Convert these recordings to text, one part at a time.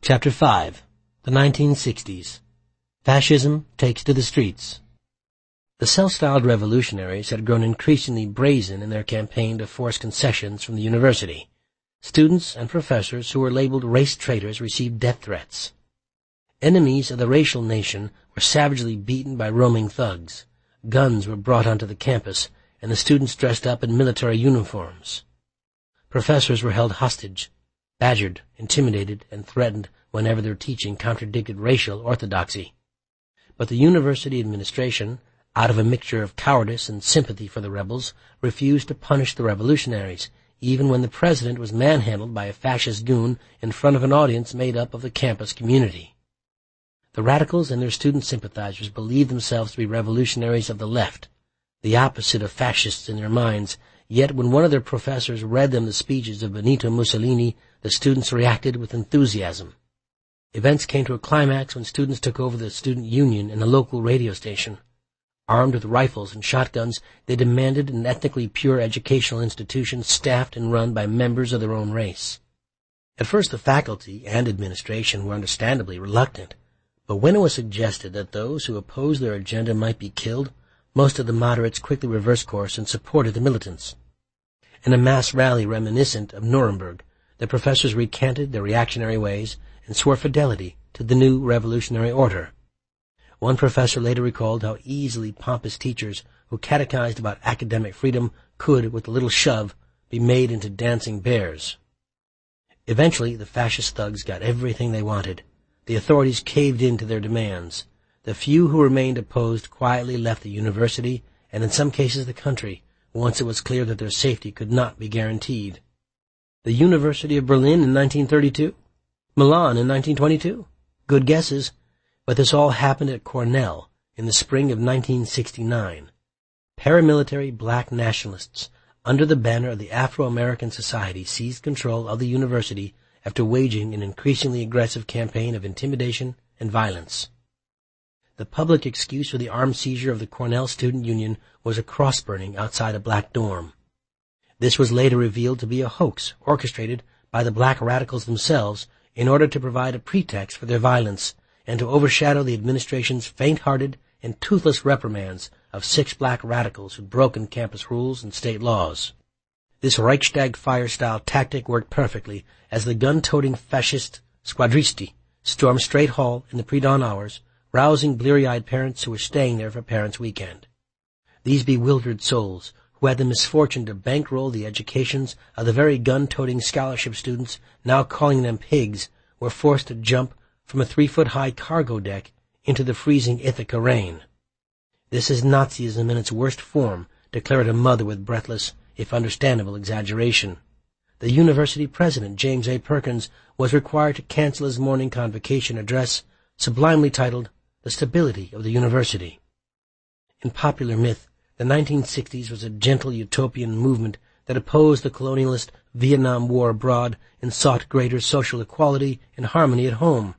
Chapter 5. The 1960s. Fascism takes to the streets. The self-styled revolutionaries had grown increasingly brazen in their campaign to force concessions from the university. Students and professors who were labeled race traitors received death threats. Enemies of the racial nation were savagely beaten by roaming thugs. Guns were brought onto the campus, and the students dressed up in military uniforms. Professors were held hostage, badgered, intimidated, and threatened whenever their teaching contradicted racial orthodoxy. But the university administration, out of a mixture of cowardice and sympathy for the rebels, refused to punish the revolutionaries, even when the president was manhandled by a fascist goon in front of an audience made up of the campus community. The radicals and their student sympathizers believed themselves to be revolutionaries of the left, the opposite of fascists in their minds, yet when one of their professors read them the speeches of Benito Mussolini, the students reacted with enthusiasm. Events came to a climax when students took over the student union in a local radio station. Armed with rifles and shotguns, they demanded an ethnically pure educational institution staffed and run by members of their own race. At first the faculty and administration were understandably reluctant, but when it was suggested that those who opposed their agenda might be killed, most of the moderates quickly reversed course and supported the militants. In a mass rally reminiscent of Nuremberg, the professors recanted their reactionary ways and swore fidelity to the new revolutionary order. One professor later recalled how easily pompous teachers who catechized about academic freedom could, with a little shove, be made into dancing bears. Eventually, the fascist thugs got everything they wanted. The authorities caved in to their demands. The few who remained opposed quietly left the university, and in some cases the country, once it was clear that their safety could not be guaranteed. The University of Berlin in 1932? Milan in 1922? Good guesses, but this all happened at Cornell in the spring of 1969. Paramilitary black nationalists, under the banner of the Afro-American Society, seized control of the university after waging an increasingly aggressive campaign of intimidation and violence. The public excuse for the armed seizure of the Cornell Student Union was a cross-burning outside a black dorm. This was later revealed to be a hoax orchestrated by the black radicals themselves in order to provide a pretext for their violence and to overshadow the administration's faint-hearted and toothless reprimands of 6 black radicals who'd broken campus rules and state laws. This Reichstag fire-style tactic worked perfectly as the gun-toting fascist squadristi stormed Straight Hall in the pre-dawn hours, rousing bleary-eyed parents who were staying there for Parents' Weekend. These bewildered souls, who had the misfortune to bankroll the educations of the very gun-toting scholarship students now calling them pigs, were forced to jump from a 3-foot-high cargo deck into the freezing Ithaca rain. This is Nazism in its worst form, declared a mother with breathless, if understandable, exaggeration. The university president, James A. Perkins, was required to cancel his morning convocation address, sublimely titled, "The Stability of the University." In popular myth, the 1960s was a gentle utopian movement that opposed the colonialist Vietnam War abroad and sought greater social equality and harmony at home.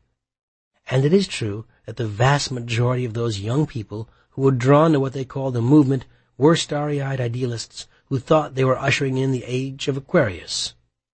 And it is true that the vast majority of those young people who were drawn to what they called the movement were starry-eyed idealists who thought they were ushering in the age of Aquarius.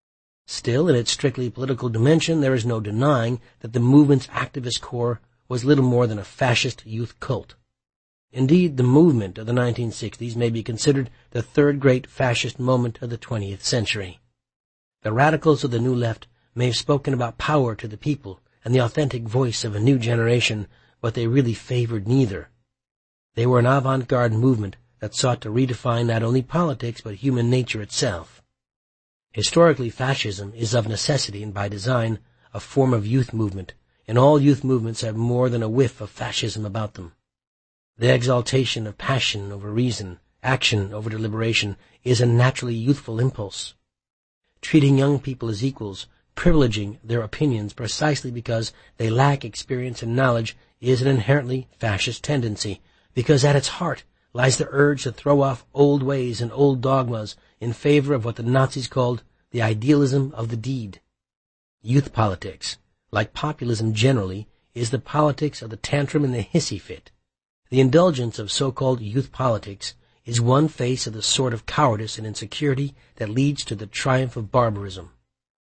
Still, in its strictly political dimension, there is no denying that the movement's activist core was little more than a fascist youth cult. Indeed, the movement of the 1960s may be considered the third great fascist moment of the 20th century. The radicals of the New Left may have spoken about power to the people and the authentic voice of a new generation, but they really favored neither. They were an avant-garde movement that sought to redefine not only politics but human nature itself. Historically, fascism is of necessity and by design a form of youth movement, and all youth movements have more than a whiff of fascism about them. The exaltation of passion over reason, action over deliberation, is a naturally youthful impulse. Treating young people as equals, privileging their opinions precisely because they lack experience and knowledge, is an inherently fascist tendency, because at its heart lies the urge to throw off old ways and old dogmas in favor of what the Nazis called the idealism of the deed. Youth politics, like populism generally, is the politics of the tantrum and the hissy fit. The indulgence of so-called youth politics is one face of the sort of cowardice and insecurity that leads to the triumph of barbarism.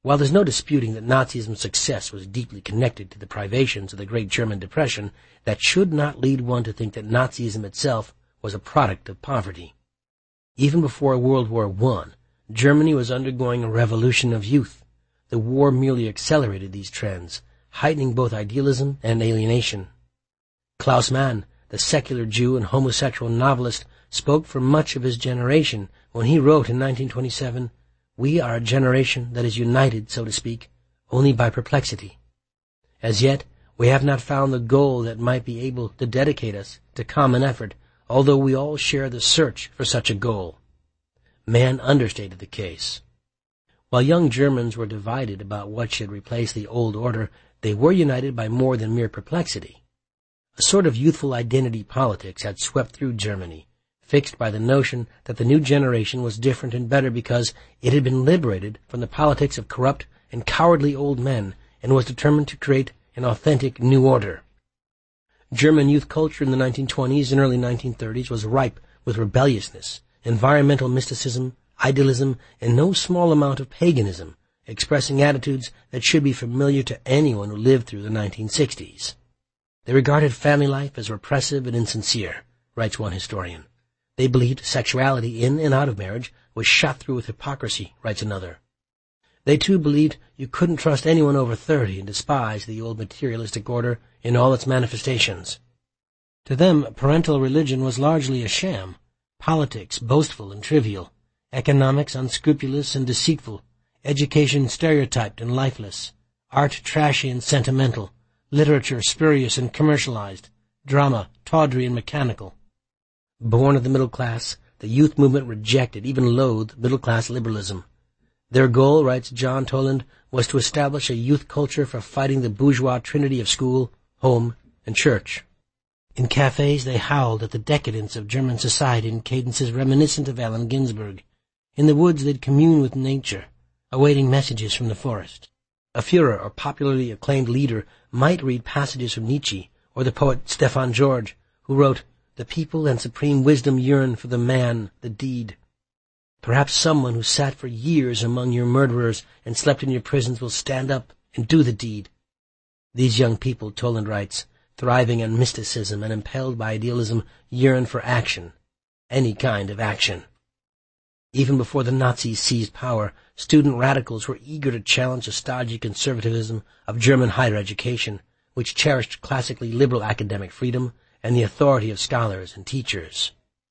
While there's no disputing that Nazism's success was deeply connected to the privations of the Great German Depression, that should not lead one to think that Nazism itself was a product of poverty. Even before World War I, Germany was undergoing a revolution of youth. The war merely accelerated these trends, heightening both idealism and alienation. Klaus Mann, the secular Jew and homosexual novelist, spoke for much of his generation when he wrote in 1927, "We are a generation that is united, so to speak, only by perplexity. As yet, we have not found the goal that might be able to dedicate us to common effort, although we all share the search for such a goal." Mann understated the case. While young Germans were divided about what should replace the old order, they were united by more than mere perplexity. A sort of youthful identity politics had swept through Germany, fixed by the notion that the new generation was different and better because it had been liberated from the politics of corrupt and cowardly old men and was determined to create an authentic new order. German youth culture in the 1920s and early 1930s was ripe with rebelliousness, environmental mysticism, idealism, and no small amount of paganism, expressing attitudes that should be familiar to anyone who lived through the 1960s. They regarded family life as repressive and insincere, writes one historian. They believed sexuality in and out of marriage was shot through with hypocrisy, writes another. They too believed you couldn't trust anyone over 30 and despised the old materialistic order in all its manifestations. To them, parental religion was largely a sham, politics boastful and trivial, economics unscrupulous and deceitful, education stereotyped and lifeless, art trashy and sentimental, literature spurious and commercialized, drama tawdry and mechanical. Born of the middle class, the youth movement rejected, even loathed, middle-class liberalism. Their goal, writes John Toland, was to establish a youth culture for fighting the bourgeois trinity of school, home, and church. In cafes they howled at the decadence of German society in cadences reminiscent of Allen Ginsberg. In the woods they'd commune with nature, awaiting messages from the forest. A Führer or popularly acclaimed leader might read passages from Nietzsche or the poet Stefan George, who wrote, "The people and supreme wisdom yearn for the man, the deed." Perhaps someone who sat for years among your murderers and slept in your prisons will stand up and do the deed. These young people, Toland writes, thriving on mysticism and impelled by idealism, yearn for action, any kind of action. Even before the Nazis seized power, student radicals were eager to challenge the stodgy conservatism of German higher education, which cherished classically liberal academic freedom and the authority of scholars and teachers.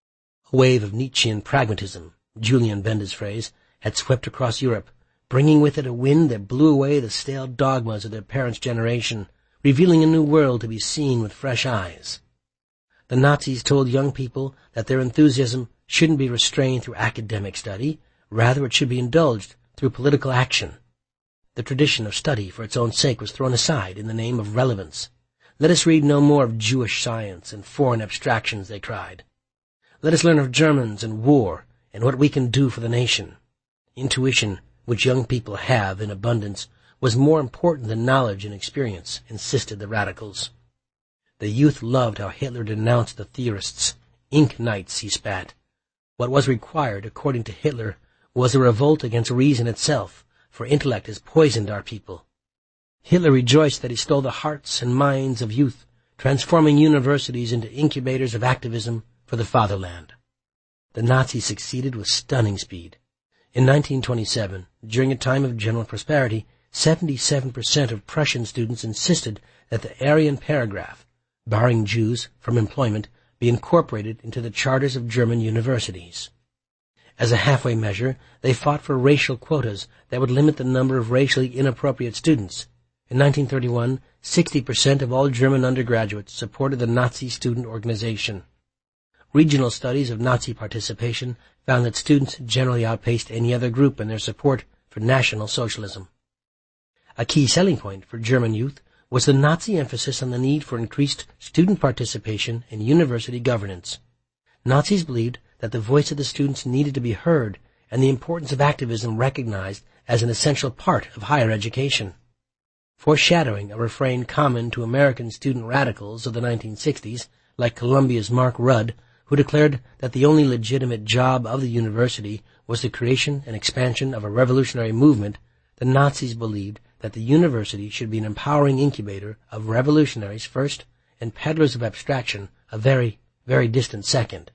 A wave of Nietzschean pragmatism, Julian Benda's phrase, had swept across Europe, bringing with it a wind that blew away the stale dogmas of their parents' generation, revealing a new world to be seen with fresh eyes. The Nazis told young people that their enthusiasm shouldn't be restrained through academic study, rather it should be indulged through political action. The tradition of study for its own sake was thrown aside in the name of relevance. Let us read no more of Jewish science and foreign abstractions, they cried. Let us learn of Germans and war and what we can do for the nation. Intuition, which young people have in abundance, was more important than knowledge and experience, insisted the radicals. The youth loved how Hitler denounced the theorists. Ink knights, he spat. What was required, according to Hitler, was a revolt against reason itself, for intellect has poisoned our people. Hitler rejoiced that he stole the hearts and minds of youth, transforming universities into incubators of activism for the fatherland. The Nazis succeeded with stunning speed. In 1927, during a time of general prosperity, 77% of Prussian students insisted that the Aryan paragraph, barring Jews from employment, be incorporated into the charters of German universities. As a halfway measure, they fought for racial quotas that would limit the number of racially inappropriate students. In 1931, 60% of all German undergraduates supported the Nazi student organization. Regional studies of Nazi participation found that students generally outpaced any other group in their support for National Socialism. A key selling point for German youth was the Nazi emphasis on the need for increased student participation in university governance. Nazis believed that the voice of the students needed to be heard and the importance of activism recognized as an essential part of higher education. Foreshadowing a refrain common to American student radicals of the 1960s, like Columbia's Mark Rudd, who declared that the only legitimate job of the university was the creation and expansion of a revolutionary movement, the Nazis believed that the university should be an empowering incubator of revolutionaries first and peddlers of abstraction a very, very distant second.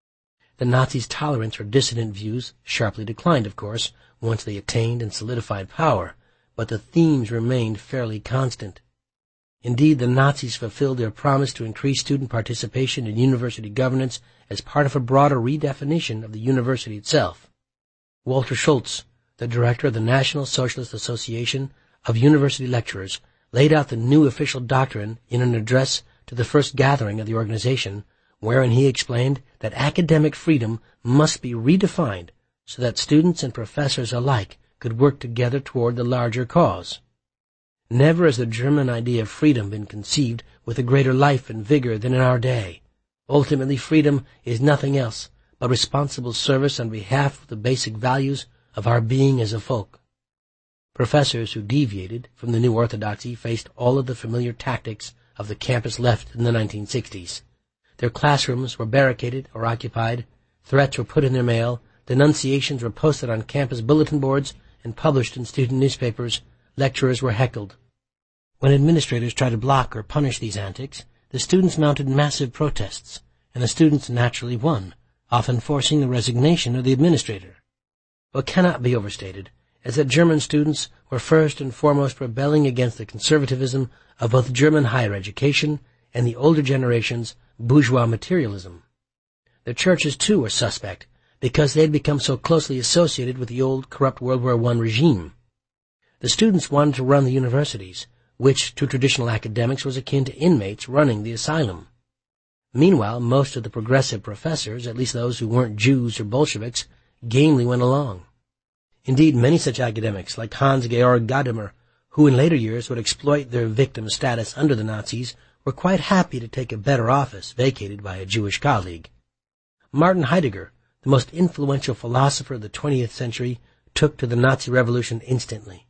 The Nazis' tolerance for dissident views sharply declined, of course, once they attained and solidified power, but the themes remained fairly constant. Indeed, the Nazis fulfilled their promise to increase student participation in university governance as part of a broader redefinition of the university itself. Walter Schultz, the director of the National Socialist Association of University Lecturers, laid out the new official doctrine in an address to the first gathering of the organization, wherein he explained that academic freedom must be redefined so that students and professors alike could work together toward the larger cause. Never has the German idea of freedom been conceived with a greater life and vigor than in our day. Ultimately, freedom is nothing else but responsible service on behalf of the basic values of our being as a folk. Professors who deviated from the new orthodoxy faced all of the familiar tactics of the campus left in the 1960s. Their classrooms were barricaded or occupied, threats were put in their mail, denunciations were posted on campus bulletin boards and published in student newspapers, lecturers were heckled. When administrators tried to block or punish these antics, the students mounted massive protests, and the students naturally won, often forcing the resignation of the administrator. What cannot be overstated is that German students were first and foremost rebelling against the conservatism of both German higher education and the older generation's bourgeois materialism. The churches, too, were suspect, because they had become so closely associated with the old, corrupt World War I regime. The students wanted to run the universities, which to traditional academics was akin to inmates running the asylum. Meanwhile, most of the progressive professors, at least those who weren't Jews or Bolsheviks, gamely went along. Indeed, many such academics, like Hans-Georg Gadamer, who in later years would exploit their victim status under the Nazis, were quite happy to take a better office vacated by a Jewish colleague. Martin Heidegger, the most influential philosopher of the 20th century, took to the Nazi Revolution instantly.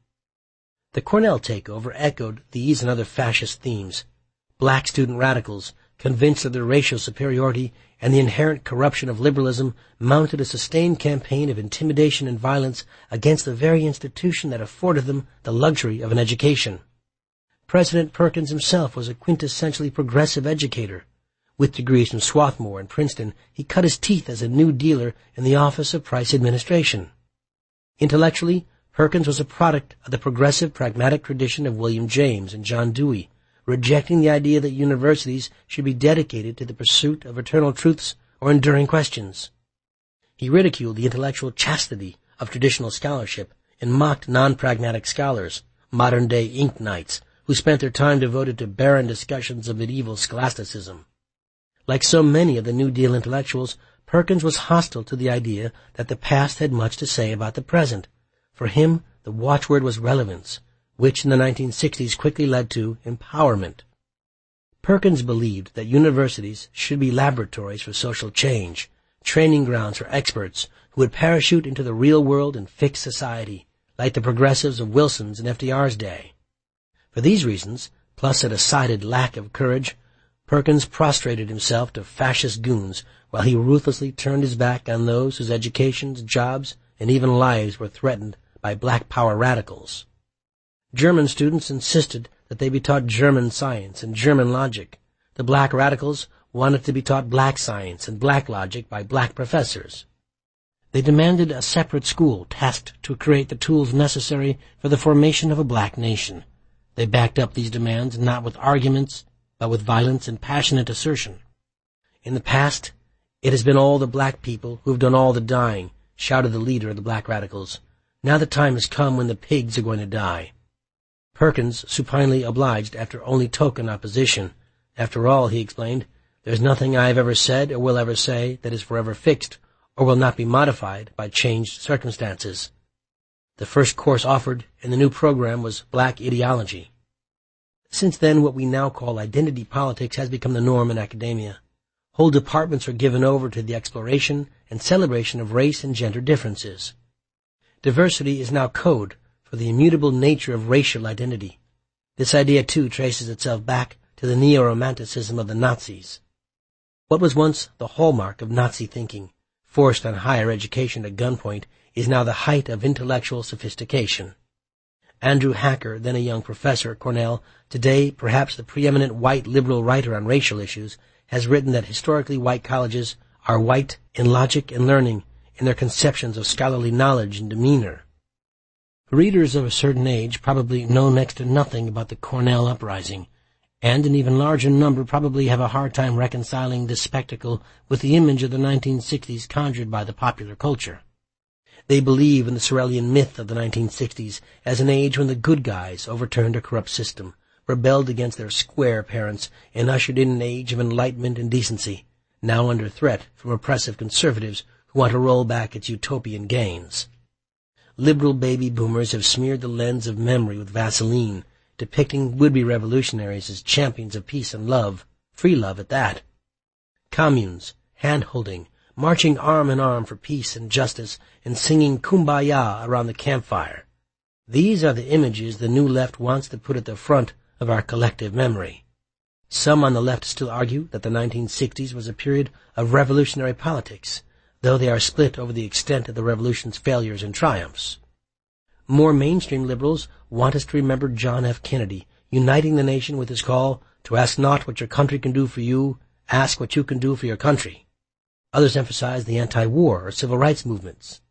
The Cornell takeover echoed these and other fascist themes. Black student radicals, convinced of their racial superiority and the inherent corruption of liberalism, mounted a sustained campaign of intimidation and violence against the very institution that afforded them the luxury of an education. President Perkins himself was a quintessentially progressive educator. With degrees from Swarthmore and Princeton, he cut his teeth as a New Dealer in the Office of Price Administration. Intellectually, Perkins was a product of the progressive pragmatic tradition of William James and John Dewey, rejecting the idea that universities should be dedicated to the pursuit of eternal truths or enduring questions. He ridiculed the intellectual chastity of traditional scholarship and mocked non-pragmatic scholars, modern-day ink knights, who spent their time devoted to barren discussions of medieval scholasticism. Like so many of the New Deal intellectuals, Perkins was hostile to the idea that the past had much to say about the present. For him, the watchword was relevance, which in the 1960s quickly led to empowerment. Perkins believed that universities should be laboratories for social change, training grounds for experts who would parachute into the real world and fix society, like the progressives of Wilson's and FDR's day. For these reasons, plus a decided lack of courage, Perkins prostrated himself to fascist goons while he ruthlessly turned his back on those whose educations, jobs, and even lives were threatened by black power radicals. German students insisted that they be taught German science and German logic. The black radicals wanted to be taught black science and black logic by black professors. They demanded a separate school tasked to create the tools necessary for the formation of a black nation. They backed up these demands not with arguments, but with violence and passionate assertion. In the past, it has been all the black people who have done all the dying, shouted the leader of the black radicals. Now the time has come when the pigs are going to die. Perkins supinely obliged after only token opposition. After all, he explained, there's nothing I have ever said or will ever say that is forever fixed or will not be modified by changed circumstances. The first course offered in the new program was Black Ideology. Since then, what we now call identity politics has become the norm in academia. Whole departments are given over to the exploration and celebration of race and gender differences. Diversity is now code for the immutable nature of racial identity. This idea, too, traces itself back to the neo-romanticism of the Nazis. What was once the hallmark of Nazi thinking, forced on higher education at gunpoint, is now the height of intellectual sophistication. Andrew Hacker, then a young professor at Cornell, today perhaps the preeminent white liberal writer on racial issues, has written that historically white colleges are white in logic and learning, in their conceptions of scholarly knowledge and demeanor. Readers of a certain age probably know next to nothing about the Cornell uprising, and an even larger number probably have a hard time reconciling this spectacle with the image of the 1960s conjured by the popular culture. They believe in the Sorelian myth of the 1960s as an age when the good guys overturned a corrupt system, rebelled against their square parents, and ushered in an age of enlightenment and decency, now under threat from oppressive conservatives who want to roll back its utopian gains. Liberal baby boomers have smeared the lens of memory with Vaseline, depicting would-be revolutionaries as champions of peace and love, free love at that. Communes, hand-holding, marching arm in arm for peace and justice, and singing Kumbaya around the campfire. These are the images the New Left wants to put at the front of our collective memory. Some on the left still argue that the 1960s was a period of revolutionary politics, though they are split over the extent of the revolution's failures and triumphs. More mainstream liberals want us to remember John F. Kennedy, uniting the nation with his call to ask not what your country can do for you, ask what you can do for your country. Others emphasize the anti-war or civil rights movements.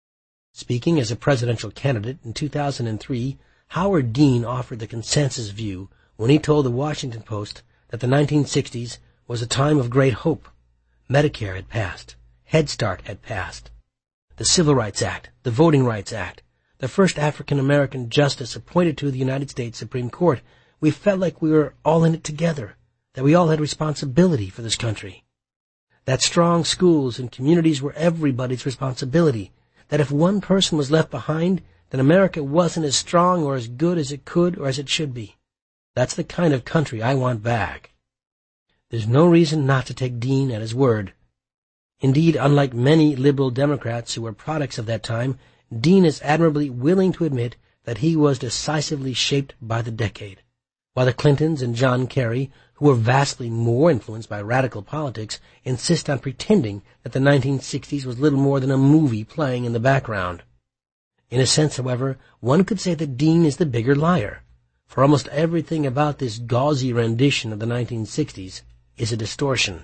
Speaking as a presidential candidate in 2003, Howard Dean offered the consensus view when he told the Washington Post that the 1960s was a time of great hope. Medicare had passed. Head Start had passed. The Civil Rights Act, the Voting Rights Act, the first African-American justice appointed to the United States Supreme Court. We felt like we were all in it together, that we all had responsibility for this country. That strong schools and communities were everybody's responsibility, that if one person was left behind, then America wasn't as strong or as good as it could or as it should be. That's the kind of country I want back. There's no reason not to take Dean at his word. Indeed, unlike many liberal Democrats who were products of that time, Dean is admirably willing to admit that he was decisively shaped by the decade. While the Clintons and John Kerry, who were vastly more influenced by radical politics, insist on pretending that the 1960s was little more than a movie playing in the background. In a sense, however, one could say that Dean is the bigger liar, for almost everything about this gauzy rendition of the 1960s is a distortion.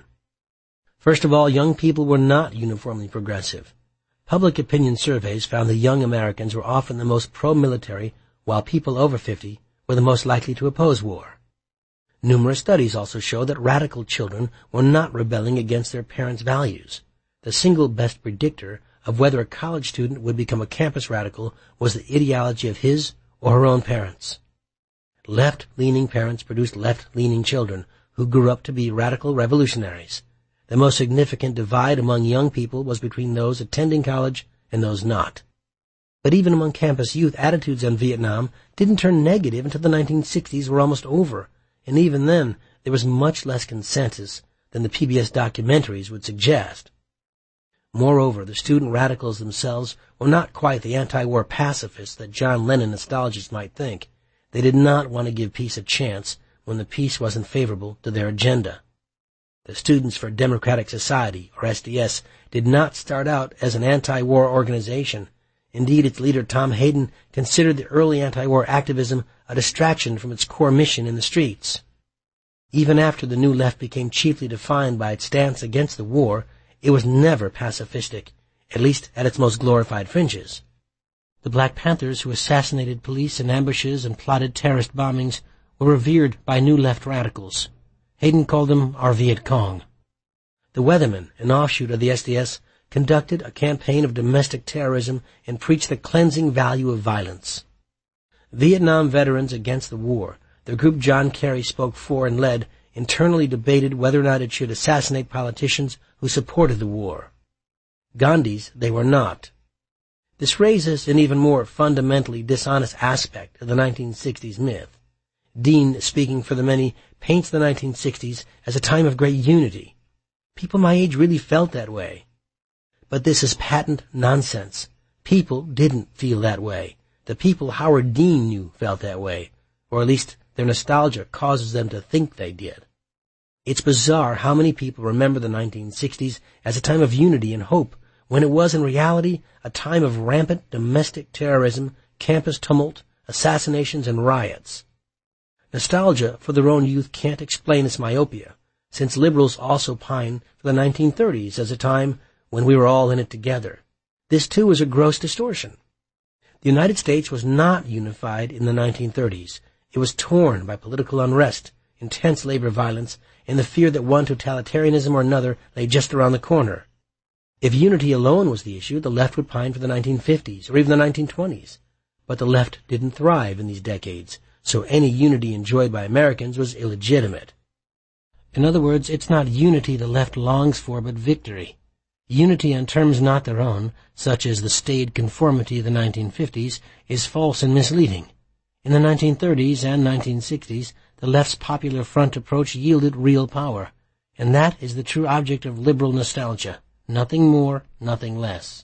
First of all, young people were not uniformly progressive. Public opinion surveys found that young Americans were often the most pro-military, while people over 50 were the most likely to oppose war. Numerous studies also show that radical children were not rebelling against their parents' values. The single best predictor of whether a college student would become a campus radical was the ideology of his or her own parents. Left-leaning parents produced left-leaning children who grew up to be radical revolutionaries. The most significant divide among young people was between those attending college and those not. But even among campus youth, attitudes on Vietnam didn't turn negative until the 1960s were almost over, and even then there was much less consensus than the PBS documentaries would suggest. Moreover, the student radicals themselves were not quite the anti-war pacifists that John Lennon nostalgists might think. They did not want to give peace a chance when the peace wasn't favorable to their agenda. The Students for Democratic Society, or SDS, did not start out as an anti-war organization. Indeed, its leader, Tom Hayden, considered the early anti-war activism a distraction from its core mission in the streets. Even after the New Left became chiefly defined by its stance against the war, it was never pacifistic, at least at its most glorified fringes. The Black Panthers, who assassinated police in ambushes and plotted terrorist bombings, were revered by New Left radicals. Hayden called them our Viet Cong. The Weathermen, an offshoot of the SDS, conducted a campaign of domestic terrorism and preached the cleansing value of violence. Vietnam Veterans Against the War, the group John Kerry spoke for and led, internally debated whether or not it should assassinate politicians who supported the war. Gandhis they were not. This raises an even more fundamentally dishonest aspect of the 1960s myth. Dean, speaking for the many, paints the 1960s as a time of great unity. People my age really felt that way. But this is patent nonsense. People didn't feel that way. The people Howard Dean knew felt that way, or at least their nostalgia causes them to think they did. It's bizarre how many people remember the 1960s as a time of unity and hope, when it was in reality a time of rampant domestic terrorism, campus tumult, assassinations, and riots. Nostalgia for their own youth can't explain this myopia, since liberals also pine for the 1930s as a time when we were all in it together. This, too, is a gross distortion. The United States was not unified in the 1930s. It was torn by political unrest, intense labor violence, and the fear that one totalitarianism or another lay just around the corner. If unity alone was the issue, the left would pine for the 1950s or even the 1920s. But the left didn't thrive in these decades, so any unity enjoyed by Americans was illegitimate. In other words, it's not unity the left longs for, but victory. Unity on terms not their own, such as the staid conformity of the 1950s, is false and misleading. In the 1930s and 1960s, the left's Popular Front approach yielded real power, and that is the true object of liberal nostalgia. Nothing more, nothing less.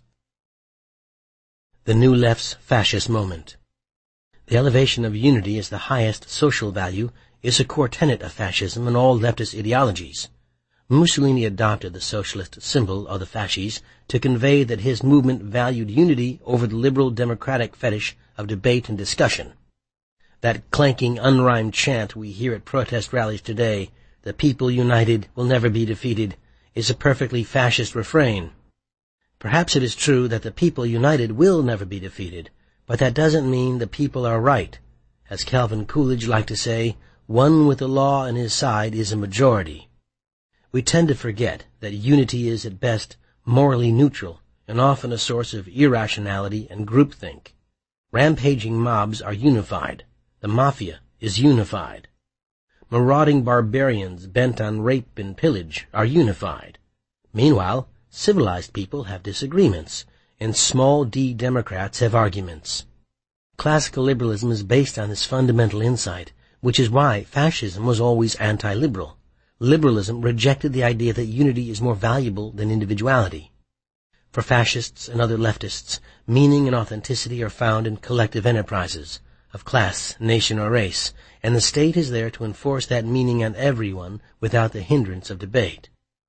The New Left's fascist moment. The elevation of unity as the highest social value is a core tenet of fascism and all leftist ideologies. Mussolini adopted the socialist symbol of the fasces to convey that his movement valued unity over the liberal democratic fetish of debate and discussion. That clanking, unrhymed chant we hear at protest rallies today, "The people united will never be defeated," is a perfectly fascist refrain. Perhaps it is true that the people united will never be defeated, but that doesn't mean the people are right. As Calvin Coolidge liked to say, one with the law on his side is a majority. We tend to forget that unity is, at best, morally neutral and often a source of irrationality and groupthink. Rampaging mobs are unified. The mafia is unified. Marauding barbarians bent on rape and pillage are unified. Meanwhile, civilized people have disagreements, and small d Democrats have arguments. Classical liberalism is based on this fundamental insight, which is why fascism was always anti-liberal. Liberalism rejected the idea that unity is more valuable than individuality. For fascists and other leftists, meaning and authenticity are found in collective enterprises, of class, nation, or race, and the state is there to enforce that meaning on everyone without the hindrance of debate.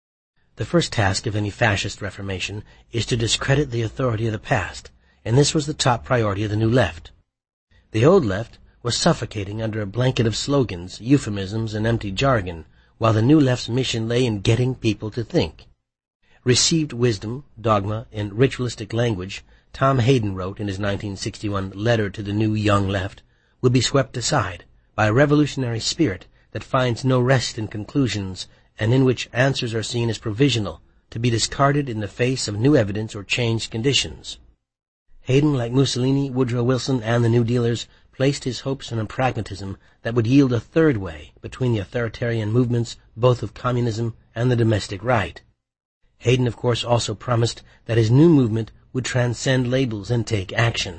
The first task of any fascist reformation is to discredit the authority of the past, and this was the top priority of the New Left. The Old Left was suffocating under a blanket of slogans, euphemisms, and empty jargon, while the New Left's mission lay in getting people to think. Received wisdom, dogma, and ritualistic language, Tom Hayden wrote in his 1961 letter to the new Young Left, will be swept aside by a revolutionary spirit that finds no rest in conclusions and in which answers are seen as provisional, to be discarded in the face of new evidence or changed conditions. Hayden, like Mussolini, Woodrow Wilson, and the New Dealers, placed his hopes in a pragmatism that would yield a third way between the authoritarian movements both of communism and the domestic right. Hayden, of course, also promised that his new movement would transcend labels and take action.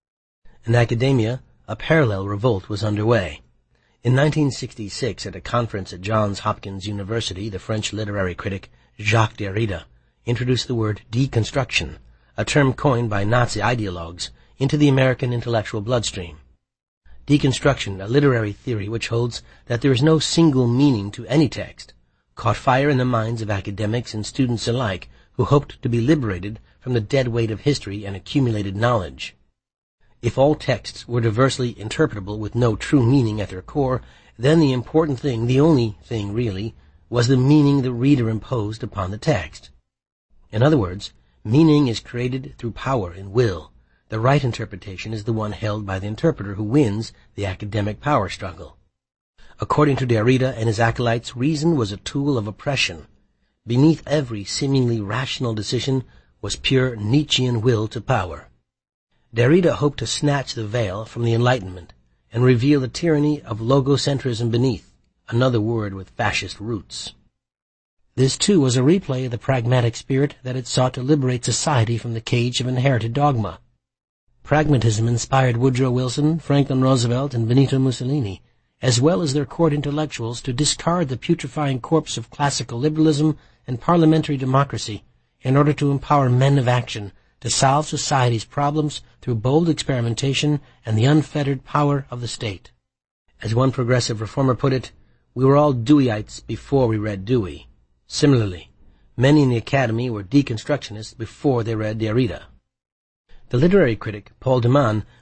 In academia, a parallel revolt was underway. In 1966, at a conference at Johns Hopkins University, the French literary critic Jacques Derrida introduced the word deconstruction, a term coined by Nazi ideologues, into the American intellectual bloodstream. Deconstruction, a literary theory which holds that there is no single meaning to any text, caught fire in the minds of academics and students alike who hoped to be liberated from the dead weight of history and accumulated knowledge. If all texts were diversely interpretable with no true meaning at their core, then the important thing, the only thing really, was the meaning the reader imposed upon the text. In other words, meaning is created through power and will. The right interpretation is the one held by the interpreter who wins the academic power struggle. According to Derrida and his acolytes, reason was a tool of oppression. Beneath every seemingly rational decision was pure Nietzschean will to power. Derrida hoped to snatch the veil from the Enlightenment and reveal the tyranny of logocentrism beneath, another word with fascist roots. This, too, was a replay of the pragmatic spirit that had sought to liberate society from the cage of inherited dogma. Pragmatism inspired Woodrow Wilson, Franklin Roosevelt, and Benito Mussolini, as well as their court intellectuals, to discard the putrefying corpse of classical liberalism and parliamentary democracy in order to empower men of action to solve society's problems through bold experimentation and the unfettered power of the state. As one progressive reformer put it, we were all Deweyites before we read Dewey. Similarly, many in the Academy were deconstructionists before they read Derrida. The literary critic Paul de Man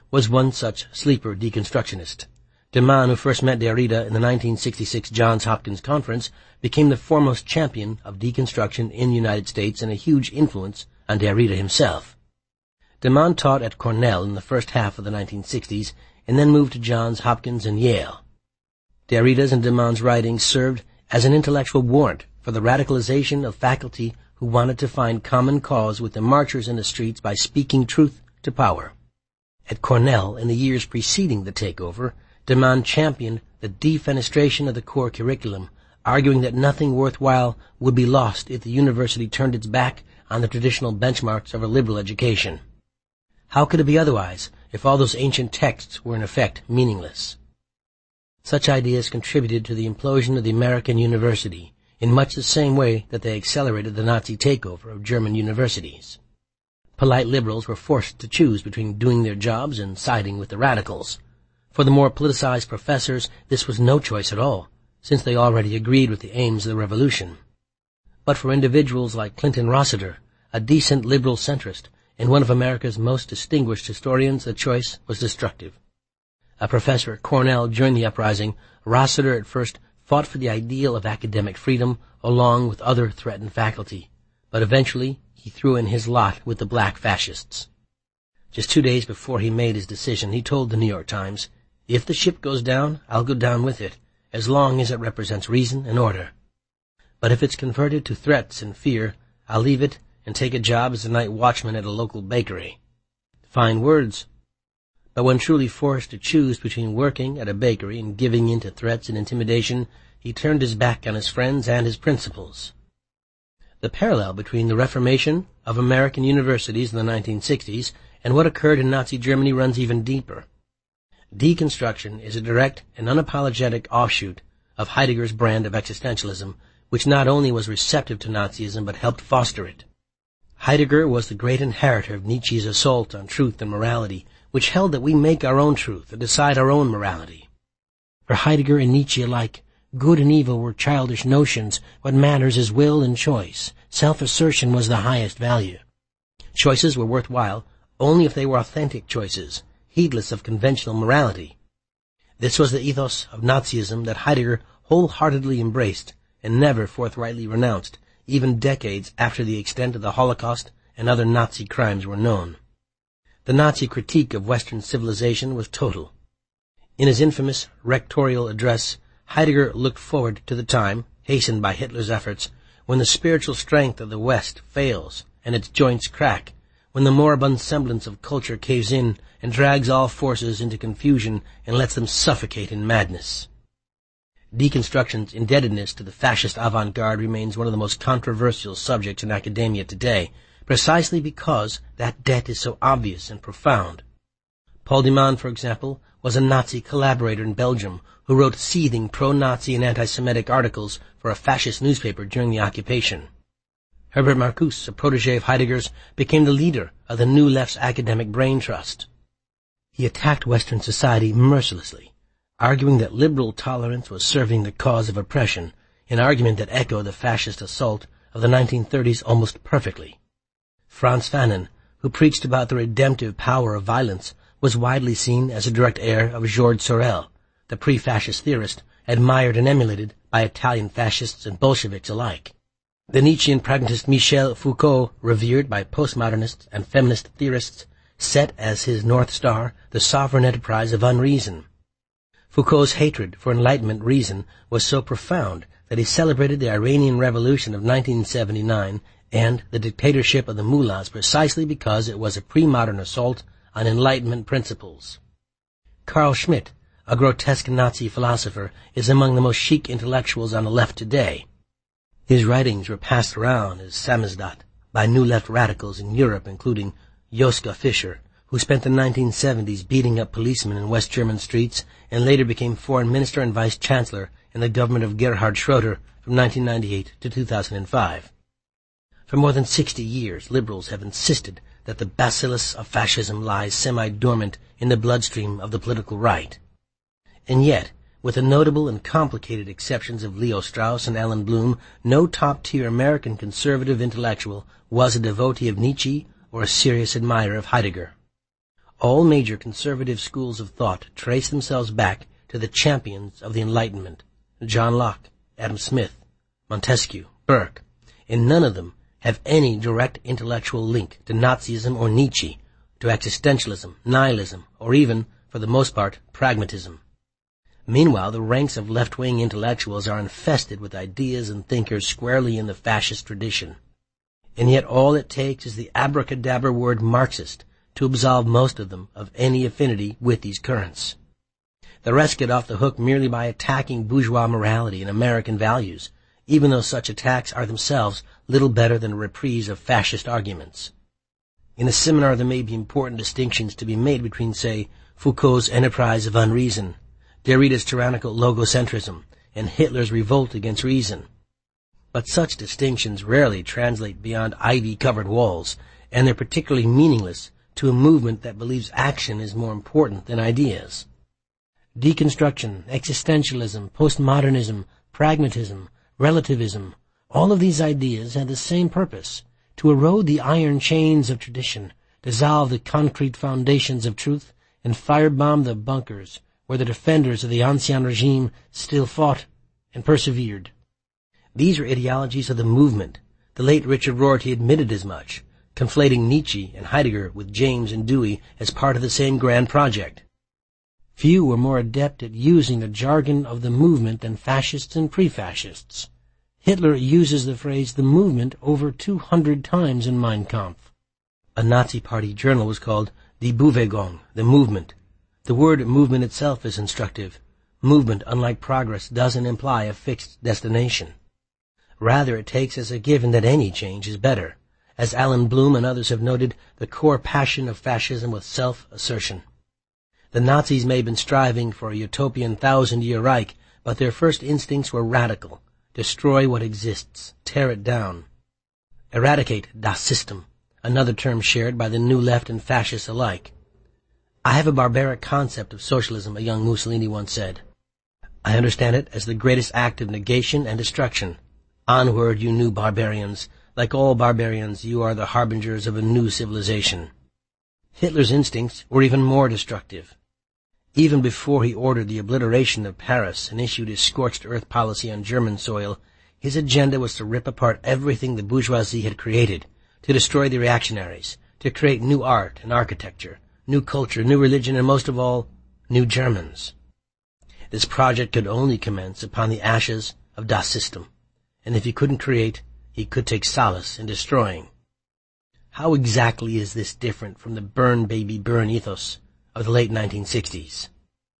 was one such sleeper deconstructionist. De Man, who first met Derrida in the 1966 Johns Hopkins Conference, became the foremost champion of deconstruction in the United States and a huge influence on Derrida himself. De Man taught at Cornell in the first half of the 1960s and then moved to Johns Hopkins and Yale. Derrida's and de Man's writings served as an intellectual warrant for the radicalization of faculty who wanted to find common cause with the marchers in the streets by speaking truth to power. At Cornell, in the years preceding the takeover, de Man championed the defenestration of the core curriculum, arguing that nothing worthwhile would be lost if the university turned its back on the traditional benchmarks of a liberal education. How could it be otherwise if all those ancient texts were in effect meaningless? Such ideas contributed to the implosion of the American university in much the same way that they accelerated the Nazi takeover of German universities. Polite liberals were forced to choose between doing their jobs and siding with the radicals. For the more politicized professors, this was no choice at all, since they already agreed with the aims of the revolution. But for individuals like Clinton Rossiter, a decent liberal centrist and one of America's most distinguished historians, the choice was destructive. A professor at Cornell during the uprising, Rossiter at first fought for the ideal of academic freedom along with other threatened faculty, but eventually he threw in his lot with the black fascists. Just 2 days before he made his decision, he told the New York Times, "If the ship goes down, I'll go down with it, as long as it represents reason and order. But if it's converted to threats and fear, I'll leave it and take a job as a night watchman at a local bakery." Fine words. But when truly forced to choose between working at a bakery and giving in to threats and intimidation, he turned his back on his friends and his principles. The parallel between the Reformation of American universities in the 1960s and what occurred in Nazi Germany runs even deeper. Deconstruction is a direct and unapologetic offshoot of Heidegger's brand of existentialism, which not only was receptive to Nazism but helped foster it. Heidegger was the great inheritor of Nietzsche's assault on truth and morality, which held that we make our own truth and decide our own morality. For Heidegger and Nietzsche alike, good and evil were childish notions. What matters is will and choice. Self-assertion was the highest value. Choices were worthwhile only if they were authentic choices, heedless of conventional morality. This was the ethos of Nazism that Heidegger wholeheartedly embraced and never forthrightly renounced, even decades after the extent of the Holocaust and other Nazi crimes were known. The Nazi critique of Western civilization was total. In his infamous rectorial address, Heidegger looked forward to the time, hastened by Hitler's efforts, when the spiritual strength of the West fails and its joints crack, when the moribund semblance of culture caves in and drags all forces into confusion and lets them suffocate in madness. Deconstruction's indebtedness to the fascist avant-garde remains one of the most controversial subjects in academia today, precisely because that debt is so obvious and profound. Paul de Man, for example, was a Nazi collaborator in Belgium who wrote seething pro-Nazi and anti-Semitic articles for a fascist newspaper during the occupation. Herbert Marcuse, a protege of Heidegger's, became the leader of the New Left's Academic Brain Trust. He attacked Western society mercilessly, arguing that liberal tolerance was serving the cause of oppression, an argument that echoed the fascist assault of the 1930s almost perfectly. Frantz Fanon, who preached about the redemptive power of violence, was widely seen as a direct heir of Georges Sorel, the pre-fascist theorist admired and emulated by Italian fascists and Bolsheviks alike. The Nietzschean pragmatist Michel Foucault, revered by postmodernists and feminist theorists, set as his North Star the sovereign enterprise of unreason. Foucault's hatred for Enlightenment reason was so profound that he celebrated the Iranian Revolution of 1979 and the dictatorship of the mullahs precisely because it was a pre-modern assault on Enlightenment principles. Carl Schmitt, a grotesque Nazi philosopher, is among the most chic intellectuals on the left today. His writings were passed around as samizdat by New Left radicals in Europe, including Joschka Fischer, who spent the 1970s beating up policemen in West German streets and later became foreign minister and vice chancellor in the government of Gerhard Schroeder from 1998 to 2005. For more than 60 years, liberals have insisted that the bacillus of fascism lies semi-dormant in the bloodstream of the political right. And yet, with the notable and complicated exceptions of Leo Strauss and Alan Bloom, no top-tier American conservative intellectual was a devotee of Nietzsche or a serious admirer of Heidegger. All major conservative schools of thought trace themselves back to the champions of the Enlightenment, John Locke, Adam Smith, Montesquieu, Burke, and none of them have any direct intellectual link to Nazism or Nietzsche, to existentialism, nihilism, or even, for the most part, pragmatism. Meanwhile, the ranks of left-wing intellectuals are infested with ideas and thinkers squarely in the fascist tradition. And yet all it takes is the abracadabra word Marxist to absolve most of them of any affinity with these currents. The rest get off the hook merely by attacking bourgeois morality and American values, even though such attacks are themselves little better than a reprise of fascist arguments. In a seminar there may be important distinctions to be made between, say, Foucault's enterprise of unreason, Derrida's tyrannical logocentrism, and Hitler's revolt against reason. But such distinctions rarely translate beyond ivy-covered walls, and they're particularly meaningless to a movement that believes action is more important than ideas. Deconstruction, existentialism, postmodernism, pragmatism, relativism, all of these ideas had the same purpose: to erode the iron chains of tradition, dissolve the concrete foundations of truth, and firebomb the bunkers where the defenders of the Ancien regime still fought and persevered. These are ideologies of the movement. The late Richard Rorty admitted as much, conflating Nietzsche and Heidegger with James and Dewey as part of the same grand project. Few were more adept at using the jargon of the movement than fascists and pre-fascists. Hitler uses the phrase "the movement" over 200 times in Mein Kampf. A Nazi Party journal was called Die Bewegung, the movement. The word movement itself is instructive. Movement, unlike progress, doesn't imply a fixed destination. Rather, it takes as a given that any change is better. As Alan Bloom and others have noted, the core passion of fascism was self-assertion. The Nazis may have been striving for a utopian 1,000-year Reich, but their first instincts were radical. Destroy what exists. Tear it down. Eradicate das System, another term shared by the New Left and fascists alike. I have a barbaric concept of socialism, a young Mussolini once said. I understand it as the greatest act of negation and destruction. Onward, you new barbarians. Like all barbarians, you are the harbingers of a new civilization. Hitler's instincts were even more destructive. Even before he ordered the obliteration of Paris and issued his scorched earth policy on German soil, his agenda was to rip apart everything the bourgeoisie had created, to destroy the reactionaries, to create new art and architecture, new culture, new religion, and most of all, new Germans. This project could only commence upon the ashes of Das System, and if he couldn't create, he could take solace in destroying. How exactly is this different from the burn baby burn ethos of the late 1960s?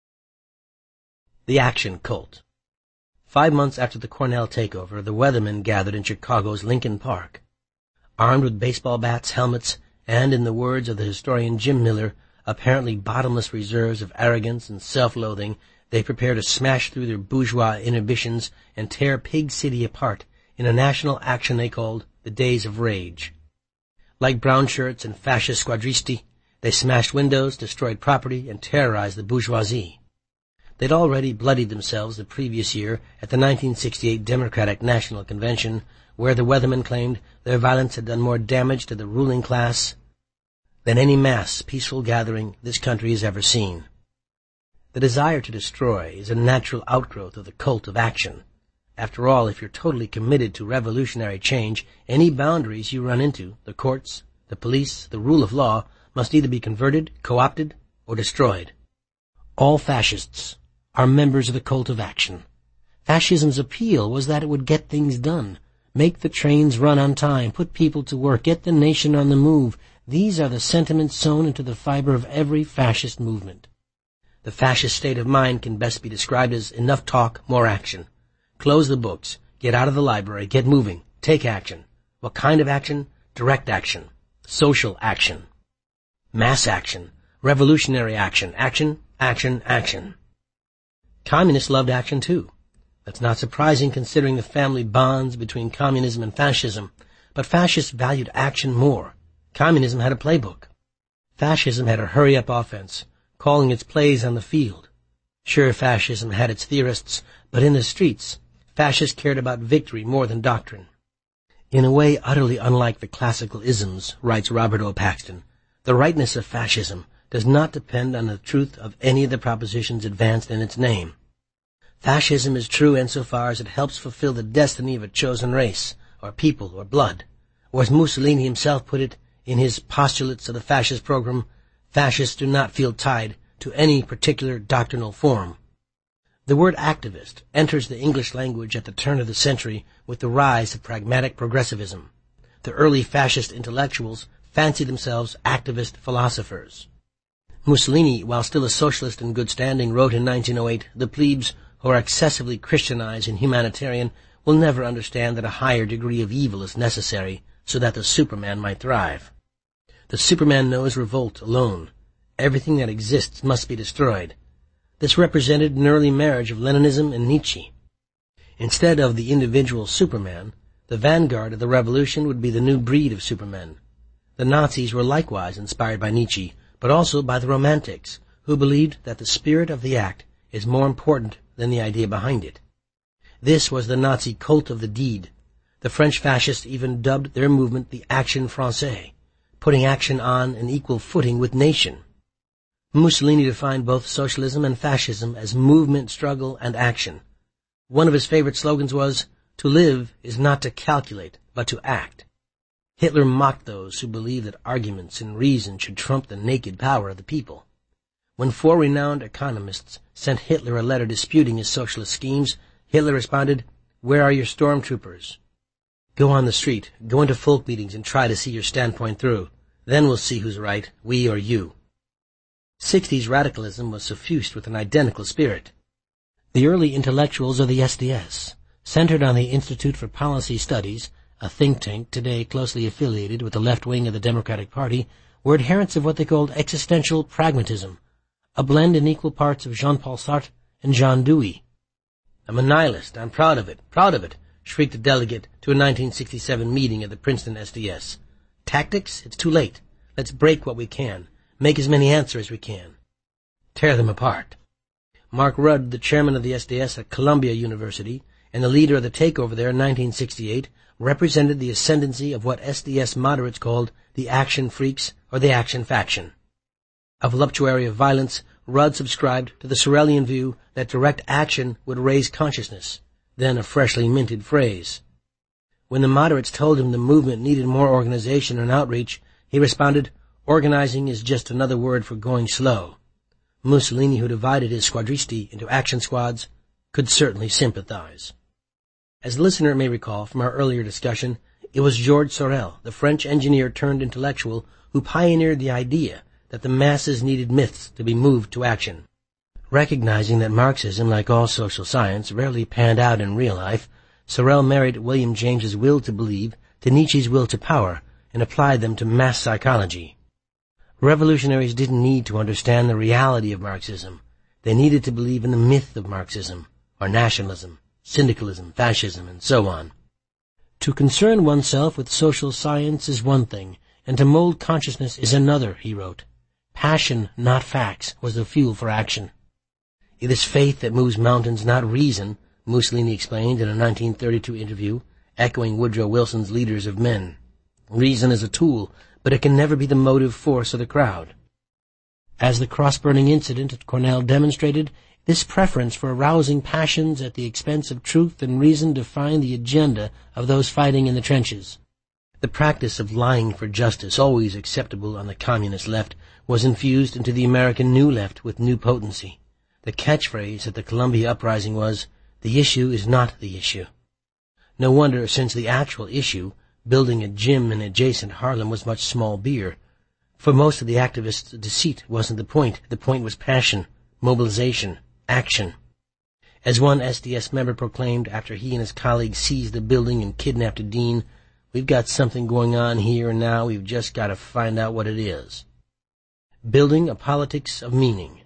The Action Cult. 5 months after the Cornell takeover, the Weathermen gathered in Chicago's Lincoln Park. Armed with baseball bats, helmets, and, in the words of the historian Jim Miller, apparently bottomless reserves of arrogance and self-loathing, they prepare to smash through their bourgeois inhibitions and tear Pig City apart in a national action they called the Days of Rage. Like brown shirts and fascist squadristi, they smashed windows, destroyed property, and terrorized the bourgeoisie. They'd already bloodied themselves the previous year at the 1968 Democratic National Convention, where the Weathermen claimed their violence had done more damage to the ruling class than any mass peaceful gathering this country has ever seen. The desire to destroy is a natural outgrowth of the cult of action. After all, if you're totally committed to revolutionary change, any boundaries you run into, the courts, the police, the rule of law, must either be converted, co-opted, or destroyed. All fascists are members of the cult of action. Fascism's appeal was that it would get things done, make the trains run on time, put people to work, get the nation on the move. These are the sentiments sewn into the fiber of every fascist movement. The fascist state of mind can best be described as enough talk, more action. Close the books, get out of the library, get moving, take action. What kind of action? Direct action, social action, mass action, revolutionary action, action, action, action. Communists loved action too. That's not surprising considering the family bonds between communism and fascism, but fascists valued action more. Communism had a playbook. Fascism had a hurry-up offense, calling its plays on the field. Sure, fascism had its theorists, but in the streets, fascists cared about victory more than doctrine. In a way utterly unlike the classical isms, writes Robert O. Paxton, the rightness of fascism does not depend on the truth of any of the propositions advanced in its name. Fascism is true insofar as it helps fulfill the destiny of a chosen race, or people, or blood. Or as Mussolini himself put it in his postulates of the fascist program, fascists do not feel tied to any particular doctrinal form. The word activist enters the English language at the turn of the century with the rise of pragmatic progressivism. The early fascist intellectuals fancied themselves activist philosophers. Mussolini, while still a socialist in good standing, wrote in 1908, "The plebes who are excessively Christianized and humanitarian will never understand that a higher degree of evil is necessary so that the Superman might thrive. The Superman knows revolt alone. Everything that exists must be destroyed." This represented an early marriage of Leninism and Nietzsche. Instead of the individual Superman, the vanguard of the revolution would be the new breed of Supermen. The Nazis were likewise inspired by Nietzsche, but also by the Romantics, who believed that the spirit of the act is more important than the idea behind it. This was the Nazi cult of the deed. The French fascists even dubbed their movement the Action Française, putting action on an equal footing with nation. Mussolini defined both socialism and fascism as movement, struggle, and action. One of his favorite slogans was, "To live is not to calculate, but to act." Hitler mocked those who believed that arguments and reason should trump the naked power of the people. When 4 renowned economists sent Hitler a letter disputing his socialist schemes, Hitler responded, "Where are your stormtroopers? Go on the street, go into folk meetings and try to see your standpoint through. Then we'll see who's right, we or you." 60s radicalism was suffused with an identical spirit. The early intellectuals of the SDS, centered on the Institute for Policy Studies, a think tank today closely affiliated with the left wing of the Democratic Party, were adherents of what they called existential pragmatism, a blend in equal parts of Jean-Paul Sartre and John Dewey. "I'm a nihilist. I'm proud of it, shrieked a delegate to a 1967 meeting of the Princeton SDS. "Tactics? It's too late. Let's break what we can. Make as many answer as we can. Tear them apart." Mark Rudd, the chairman of the SDS at Columbia University and the leader of the takeover there in 1968, represented the ascendancy of what SDS moderates called the action freaks or the action faction. A voluptuary of violence, Rudd subscribed to the Sorelian view that direct action would raise consciousness, then a freshly minted phrase. When the moderates told him the movement needed more organization and outreach, he responded, "Organizing is just another word for going slow." Mussolini, who divided his squadristi into action squads, could certainly sympathize. As the listener may recall from our earlier discussion, it was Georges Sorel, the French engineer turned intellectual, who pioneered the idea that the masses needed myths to be moved to action. Recognizing that Marxism, like all social science, rarely panned out in real life, Sorel married William James's will to believe to Nietzsche's will to power and applied them to mass psychology. Revolutionaries didn't need to understand the reality of Marxism. They needed to believe in the myth of Marxism, or nationalism, syndicalism, fascism, and so on. To concern oneself with social science is one thing, and to mold consciousness is another, he wrote. Passion, not facts, was the fuel for action. It is faith that moves mountains, not reason, Mussolini explained in a 1932 interview, echoing Woodrow Wilson's Leaders of Men. Reason is a tool, but it can never be the motive force of the crowd. As the cross-burning incident at Cornell demonstrated, this preference for arousing passions at the expense of truth and reason defined the agenda of those fighting in the trenches. The practice of lying for justice, always acceptable on the communist left, was infused into the American New Left with new potency. The catchphrase at the Columbia Uprising was, "The issue is not the issue." No wonder, since the actual issue, building a gym in adjacent Harlem, was much small beer. For most of the activists, deceit wasn't the point. The point was passion, mobilization, action. As one SDS member proclaimed after he and his colleagues seized the building and kidnapped a dean, "We've got something going on here and now. We've just got to find out what it is." Building a politics of meaning.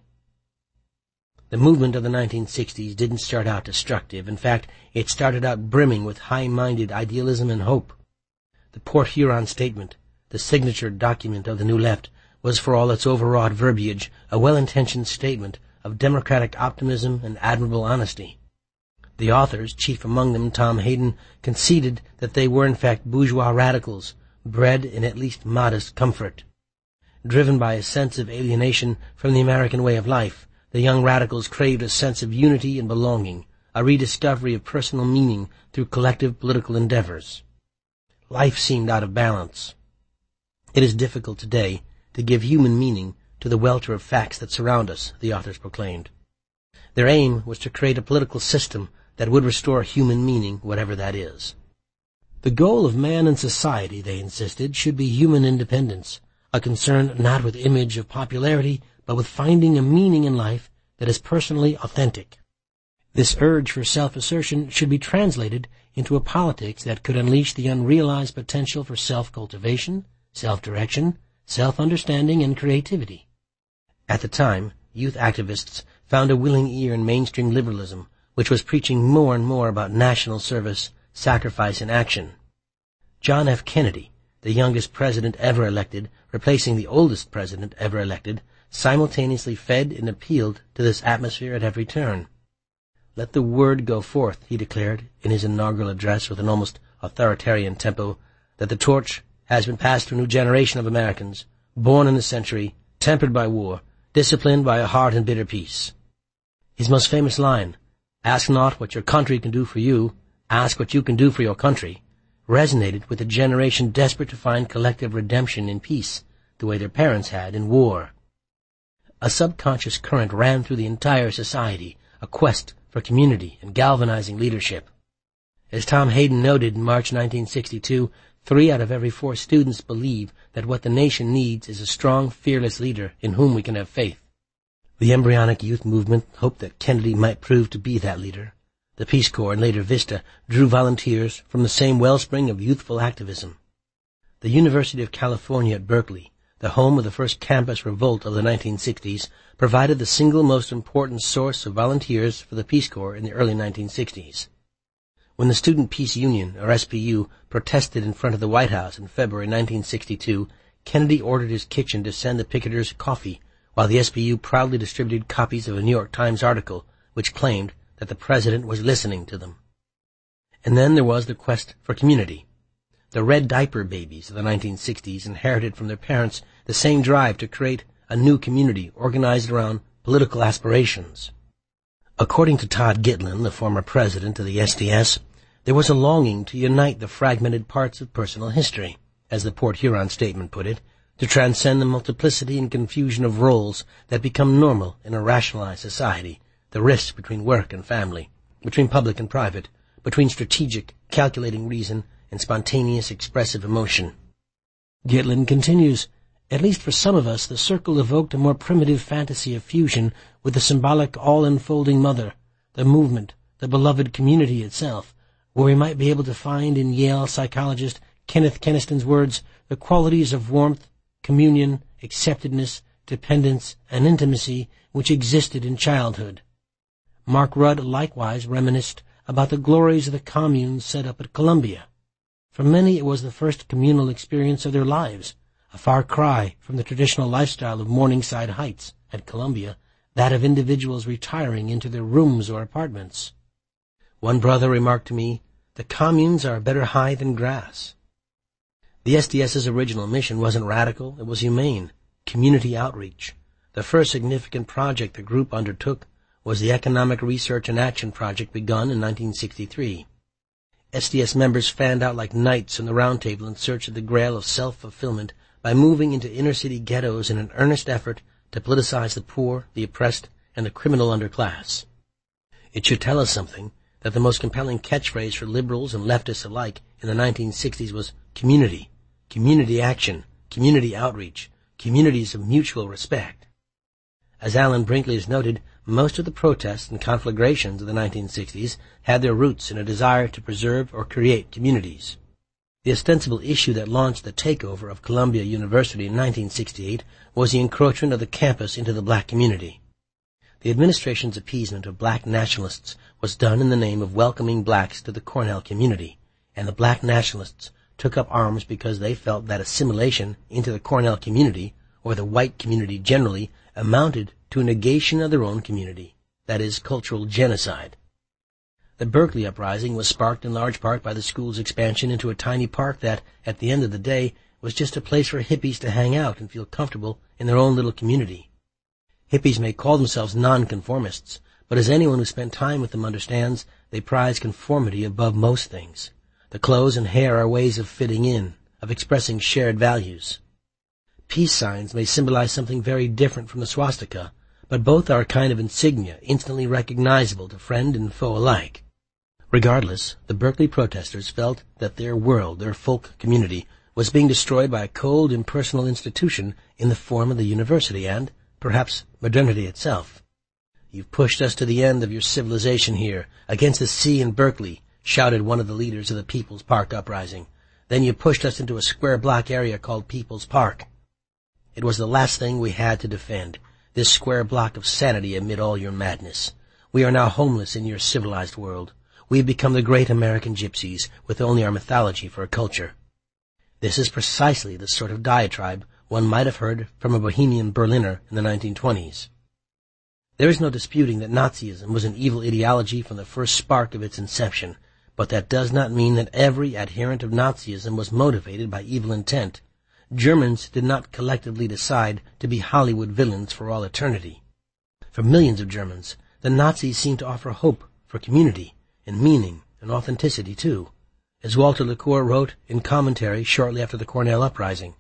The movement of the 1960s didn't start out destructive. In fact, it started out brimming with high-minded idealism and hope. The Port Huron Statement, the signature document of the New Left, was, for all its overwrought verbiage, a well-intentioned statement of democratic optimism and admirable honesty. The authors, chief among them Tom Hayden, conceded that they were in fact bourgeois radicals, bred in at least modest comfort. Driven by a sense of alienation from the American way of life, the young radicals craved a sense of unity and belonging, a rediscovery of personal meaning through collective political endeavors. Life seemed out of balance. It is difficult today to give human meaning to the welter of facts that surround us, the authors proclaimed. Their aim was to create a political system that would restore human meaning, whatever that is. The goal of man and society, they insisted, should be human independence, a concern not with image of popularity, but with finding a meaning in life that is personally authentic. This urge for self-assertion should be translated into a politics that could unleash the unrealized potential for self-cultivation, self-direction, self-understanding, and creativity. At the time, youth activists found a willing ear in mainstream liberalism, which was preaching more and more about national service, sacrifice, and action. John F. Kennedy, the youngest president ever elected, replacing the oldest president ever elected, simultaneously fed and appealed to this atmosphere at every turn. "Let the word go forth," he declared in his inaugural address with an almost authoritarian tempo, "that the torch has been passed to a new generation of Americans, born in this century, tempered by war, disciplined by a hard and bitter peace." His most famous line, "Ask not what your country can do for you, ask what you can do for your country," resonated with a generation desperate to find collective redemption in peace, the way their parents had in war. A subconscious current ran through the entire society, a quest for community and galvanizing leadership. As Tom Hayden noted in March 1962, 3 out of every 4 students believe that what the nation needs is a strong, fearless leader in whom we can have faith. The embryonic youth movement hoped that Kennedy might prove to be that leader. The Peace Corps and later VISTA drew volunteers from the same wellspring of youthful activism. The University of California at Berkeley, the home of the first campus revolt of the 1960s, provided the single most important source of volunteers for the Peace Corps in the early 1960s. When the Student Peace Union, or SPU, protested in front of the White House in February 1962, Kennedy ordered his kitchen to send the picketers coffee, while the SPU proudly distributed copies of a New York Times article which claimed that the president was listening to them. And then there was the quest for community. The red diaper babies of the 1960s inherited from their parents the same drive to create a new community organized around political aspirations. According to Todd Gitlin, the former president of the SDS, there was a longing to unite the fragmented parts of personal history, as the Port Huron statement put it, to transcend the multiplicity and confusion of roles that become normal in a rationalized society, the rifts between work and family, between public and private, between strategic, calculating reason and spontaneous, expressive emotion. Gitlin continues, "At least for some of us, the circle evoked a more primitive fantasy of fusion with the symbolic all-enfolding mother, the movement, the beloved community itself, where we might be able to find in Yale psychologist Kenneth Keniston's words the qualities of warmth, communion, acceptedness, dependence, and intimacy which existed in childhood." Mark Rudd likewise reminisced about the glories of the communes set up at Columbia. For many it was the first communal experience of their lives, a far cry from the traditional lifestyle of Morningside Heights at Columbia, that of individuals retiring into their rooms or apartments. One brother remarked to me, "The communes are a better high than grass." The SDS's original mission wasn't radical, it was humane, community outreach. The first significant project the group undertook was the Economic Research and Action Project begun in 1963. SDS members fanned out like knights in the Round Table in search of the grail of self-fulfillment by moving into inner-city ghettos in an earnest effort to politicize the poor, the oppressed, and the criminal underclass. It should tell us something that the most compelling catchphrase for liberals and leftists alike in the 1960s was community, community action, community outreach, communities of mutual respect. As Alan Brinkley has noted, most of the protests and conflagrations of the 1960s had their roots in a desire to preserve or create communities. The ostensible issue that launched the takeover of Columbia University in 1968 was the encroachment of the campus into the black community. The administration's appeasement of black nationalists was done in the name of welcoming blacks to the Cornell community, and the black nationalists took up arms because they felt that assimilation into the Cornell community, or the white community generally, amounted to a negation of their own community, that is, cultural genocide. The Berkeley uprising was sparked in large part by the school's expansion into a tiny park that, at the end of the day, was just a place for hippies to hang out and feel comfortable in their own little community. Hippies may call themselves nonconformists, but as anyone who spent time with them understands, they prize conformity above most things. The clothes and hair are ways of fitting in, of expressing shared values. Peace signs may symbolize something very different from the swastika, but both are a kind of insignia instantly recognizable to friend and foe alike. Regardless, the Berkeley protesters felt that their world, their folk community, was being destroyed by a cold, impersonal institution in the form of the university and, perhaps, modernity itself. "You've pushed us to the end of your civilization here, against the sea in Berkeley," shouted one of the leaders of the People's Park uprising. "Then you pushed us into a square block area called People's Park. It was the last thing we had to defend, this square block of sanity amid all your madness. We are now homeless in your civilized world. We have become the great American gypsies, with only our mythology for a culture." This is precisely the sort of diatribe one might have heard from a bohemian Berliner in the 1920s. There is no disputing that Nazism was an evil ideology from the first spark of its inception, but that does not mean that every adherent of Nazism was motivated by evil intent. Germans did not collectively decide to be Hollywood villains for all eternity. For millions of Germans, the Nazis seemed to offer hope for community, and meaning, and authenticity too, as Walter LaCour wrote in commentary shortly after the Cornell uprising.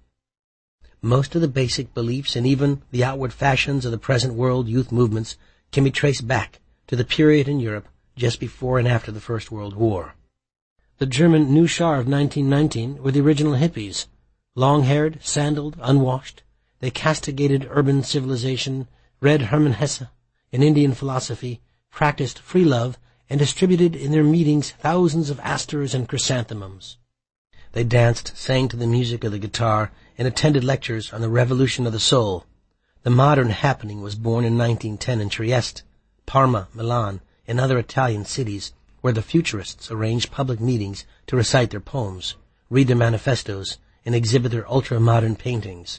Most of the basic beliefs and even the outward fashions of the present world youth movements can be traced back to the period in Europe just before and after the First World War. The German New Schar of 1919 were the original hippies. Long-haired, sandaled, unwashed, they castigated urban civilization, read Hermann Hesse, an Indian philosophy, practiced free love, and distributed in their meetings thousands of asters and chrysanthemums. They danced, sang to the music of the guitar, and attended lectures on the revolution of the soul. The modern happening was born in 1910 in Trieste, Parma, Milan, and other Italian cities, where the futurists arranged public meetings to recite their poems, read their manifestos, and exhibit their ultra-modern paintings.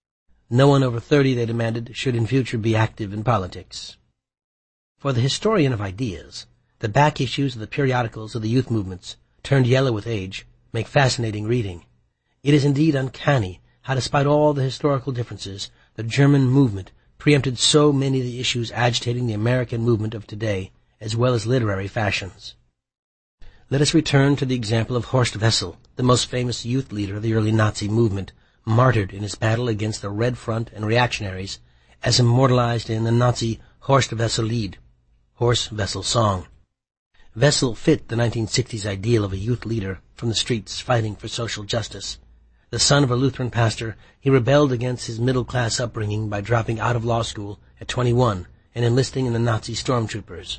No one over 30, they demanded, should in future be active in politics. For the historian of ideas, the back issues of the periodicals of the youth movements, turned yellow with age, make fascinating reading. It is indeed uncanny how, despite all the historical differences, the German movement preempted so many of the issues agitating the American movement of today, as well as literary fashions. Let us return to the example of Horst Wessel, the most famous youth leader of the early Nazi movement, martyred in his battle against the Red Front and reactionaries, as immortalized in the Nazi Horst Wessel Lied, Horst Wessel Song. Wessel fit the 1960s ideal of a youth leader from the streets fighting for social justice. The son of a Lutheran pastor, he rebelled against his middle-class upbringing by dropping out of law school at 21 and enlisting in the Nazi stormtroopers.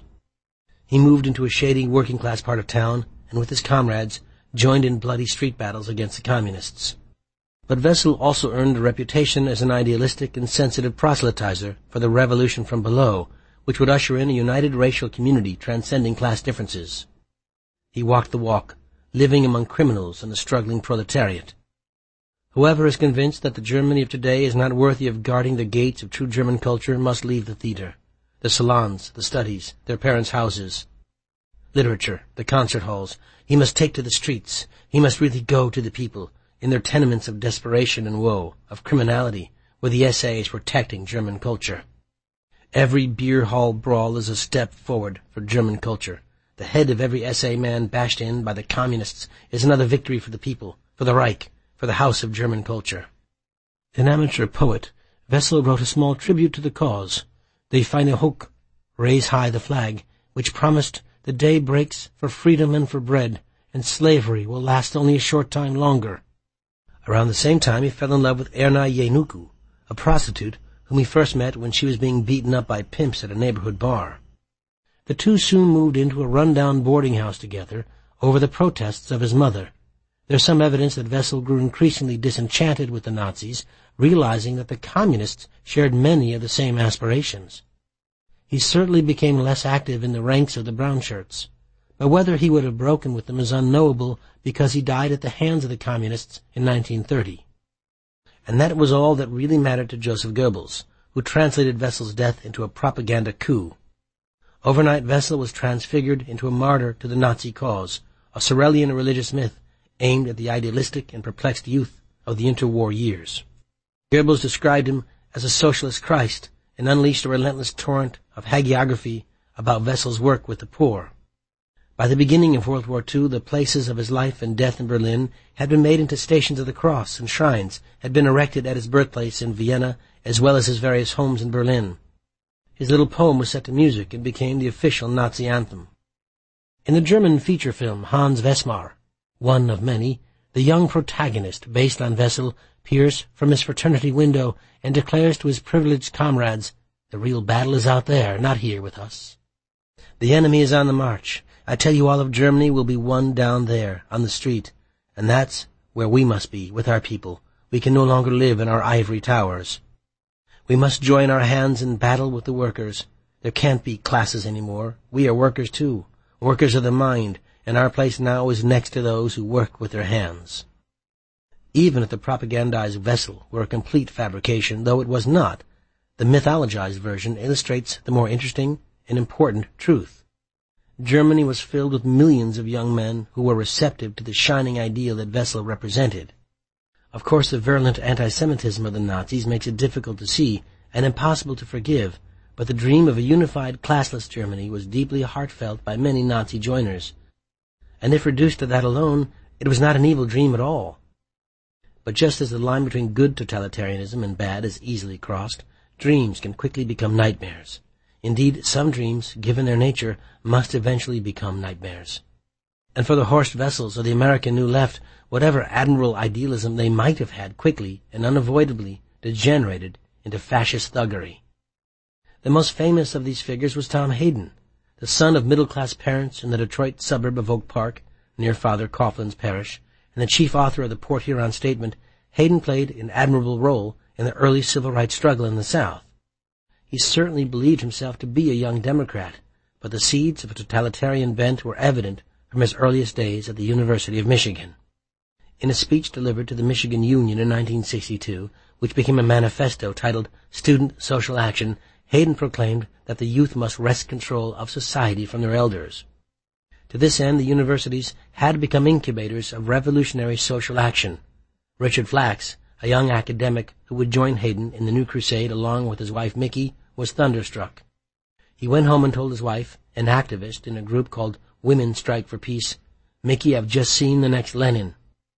He moved into a shady working-class part of town and with his comrades joined in bloody street battles against the communists. But Wessel also earned a reputation as an idealistic and sensitive proselytizer for the revolution from below, which would usher in a united racial community transcending class differences. He walked the walk, living among criminals and the struggling proletariat. Whoever is convinced that the Germany of today is not worthy of guarding the gates of true German culture must leave the theater, the salons, the studies, their parents' houses, literature, the concert halls. He must take to the streets. He must really go to the people, in their tenements of desperation and woe, of criminality, where the SA is protecting German culture. Every beer hall brawl is a step forward for German culture. The head of every SA man bashed in by the communists is another victory for the people, for the Reich, for the house of German culture. An amateur poet, Wessel wrote a small tribute to the cause, Die feine Hoch, Raise High the Flag, which promised the day breaks for freedom and for bread, and slavery will last only a short time longer. Around the same time he fell in love with Erna Yenuku, a prostitute whom he first met when she was being beaten up by pimps at a neighborhood bar. The two soon moved into a run-down boarding house together over the protests of his mother. There's some evidence that Wessel grew increasingly disenchanted with the Nazis, realizing that the communists shared many of the same aspirations. He certainly became less active in the ranks of the brown shirts, but whether he would have broken with them is unknowable because he died at the hands of the communists in 1930. And that was all that really mattered to Joseph Goebbels, who translated Wessel's death into a propaganda coup. Overnight, Wessel was transfigured into a martyr to the Nazi cause, a Sorelian religious myth aimed at the idealistic and perplexed youth of the interwar years. Goebbels described him as a socialist Christ and unleashed a relentless torrent of hagiography about Wessel's work with the poor. By the beginning of World War II, the places of his life and death in Berlin had been made into Stations of the Cross, and shrines had been erected at his birthplace in Vienna as well as his various homes in Berlin. His little poem was set to music and became the official Nazi anthem. In the German feature film Hans Wesmar, one of many, the young protagonist, based on Wessel, peers from his fraternity window and declares to his privileged comrades, "The real battle is out there, not here with us. The enemy is on the march. I tell you, all of Germany will be won down there, on the street, and that's where we must be, with our people. We can no longer live in our ivory towers. We must join our hands in battle with the workers. There can't be classes anymore. We are workers too, workers of the mind, and our place now is next to those who work with their hands." Even if the propagandized Wessel were a complete fabrication, though it was not, the mythologized version illustrates the more interesting and important truth. Germany was filled with millions of young men who were receptive to the shining ideal that Wessel represented. Of course, the virulent anti-Semitism of the Nazis makes it difficult to see and impossible to forgive, but the dream of a unified, classless Germany was deeply heartfelt by many Nazi joiners. And if reduced to that alone, it was not an evil dream at all. But just as the line between good totalitarianism and bad is easily crossed, dreams can quickly become nightmares. Indeed, some dreams, given their nature, must eventually become nightmares. And for the Horst Wessels of the American New Left, whatever admirable idealism they might have had quickly and unavoidably degenerated into fascist thuggery. The most famous of these figures was Tom Hayden, the son of middle-class parents in the Detroit suburb of Oak Park, near Father Coughlin's parish, and the chief author of the Port Huron Statement. Hayden played an admirable role in the early civil rights struggle in the South. He certainly believed himself to be a young Democrat, but the seeds of a totalitarian bent were evident from his earliest days at the University of Michigan. In a speech delivered to the Michigan Union in 1962, which became a manifesto titled Student Social Action, Hayden proclaimed that the youth must wrest control of society from their elders. To this end, the universities had become incubators of revolutionary social action. Richard Flax, a young academic who would join Hayden in the new crusade along with his wife Mickey, was thunderstruck. He went home and told his wife, an activist in a group called Women Strike for Peace, "Mickey, I've just seen the next Lenin."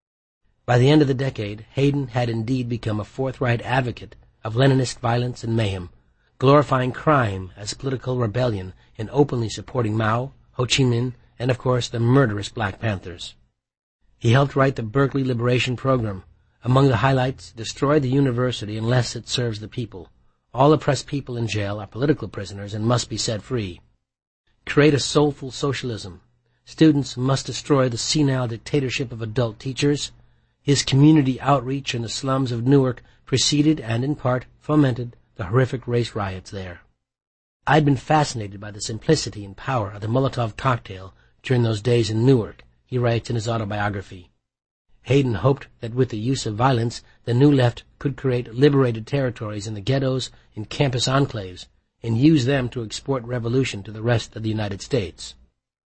By the end of the decade, Hayden had indeed become a forthright advocate of Leninist violence and mayhem, glorifying crime as political rebellion and openly supporting Mao, Ho Chi Minh, and of course the murderous Black Panthers. He helped write the Berkeley Liberation Program. Among the highlights, destroy the university unless it serves the people. All oppressed people in jail are political prisoners and must be set free. Create a soulful socialism. Students must destroy the senile dictatorship of adult teachers. His community outreach in the slums of Newark preceded and in part fomented the horrific race riots there. I'd been fascinated by the simplicity and power of the Molotov cocktail during those days in Newark, he writes in his autobiography. Hayden hoped that with the use of violence, the New Left could create liberated territories in the ghettos and campus enclaves and use them to export revolution to the rest of the United States.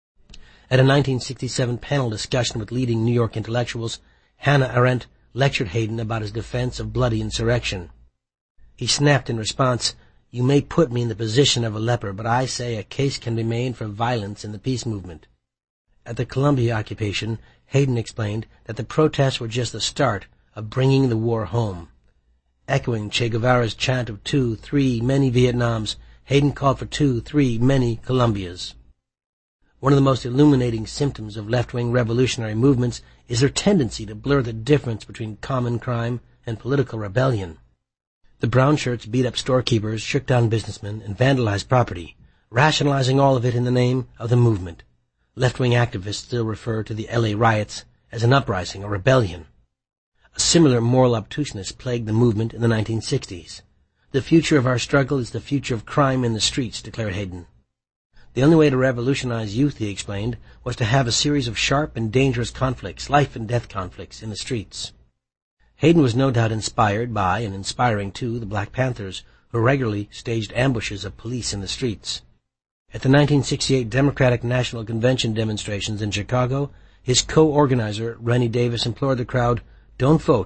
At a 1967 panel discussion with leading New York intellectuals, Hannah Arendt lectured Hayden about his defense of bloody insurrection. He snapped in response, "You may put me in the position of a leper, but I say a case can be made for violence in the peace movement." At the Columbia occupation, Hayden explained that the protests were just the start of bringing the war home. Echoing Che Guevara's chant of 2, 3, many Vietnams, Hayden called for 2, 3, many Columbias. One of the most illuminating symptoms of left-wing revolutionary movements is their tendency to blur the difference between common crime and political rebellion. The brown shirts beat up storekeepers, shook down businessmen, and vandalized property, rationalizing all of it in the name of the movement. Left-wing activists still refer to the L.A. riots as an uprising or rebellion. A similar moral obtuseness plagued the movement in the 1960s. "The future of our struggle is the future of crime in the streets," declared Hayden. The only way to revolutionize youth, he explained, was to have a series of sharp and dangerous conflicts, life and death conflicts, in the streets. Hayden was no doubt inspired by, and inspiring to, the Black Panthers, who regularly staged ambushes of police in the streets. At the 1968 Democratic National Convention demonstrations in Chicago, his co-organizer, Rennie Davis, implored the crowd, "Don't vote,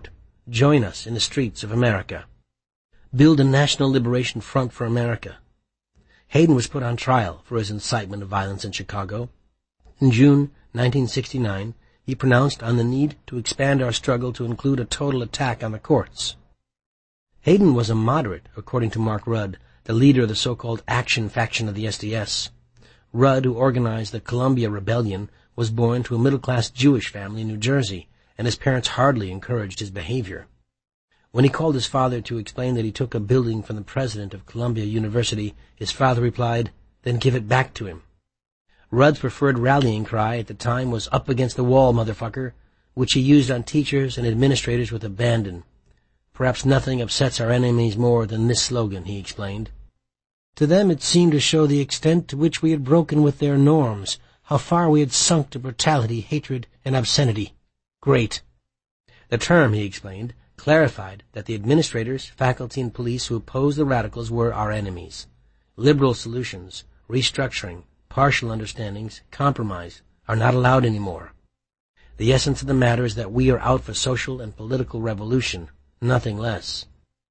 Join us in the streets of America. Build a national liberation front for America. Hayden was put on trial for his incitement of violence in Chicago. In June 1969, he pronounced on the need to expand our struggle to include a total attack on the courts. Hayden was a moderate, according to Mark Rudd, the leader of the so-called Action faction of the SDS. Rudd, who organized the Columbia Rebellion, was born to a middle-class Jewish family in New Jersey, and his parents hardly encouraged his behavior. When he called his father to explain that he took a building from the president of Columbia University, his father replied, "Then give it back to him." Rudd's preferred rallying cry at the time was "Up against the wall, motherfucker," which he used on teachers and administrators with abandon. "Perhaps nothing upsets our enemies more than this slogan," he explained. To them it seemed to show the extent to which we had broken with their norms, how far we had sunk to brutality, hatred, and obscenity. Great. The term, he explained, clarified that the administrators, faculty, and police who opposed the radicals were our enemies. Liberal solutions, restructuring, partial understandings, compromise are not allowed anymore. The essence of the matter is that we are out for social and political revolution, nothing less.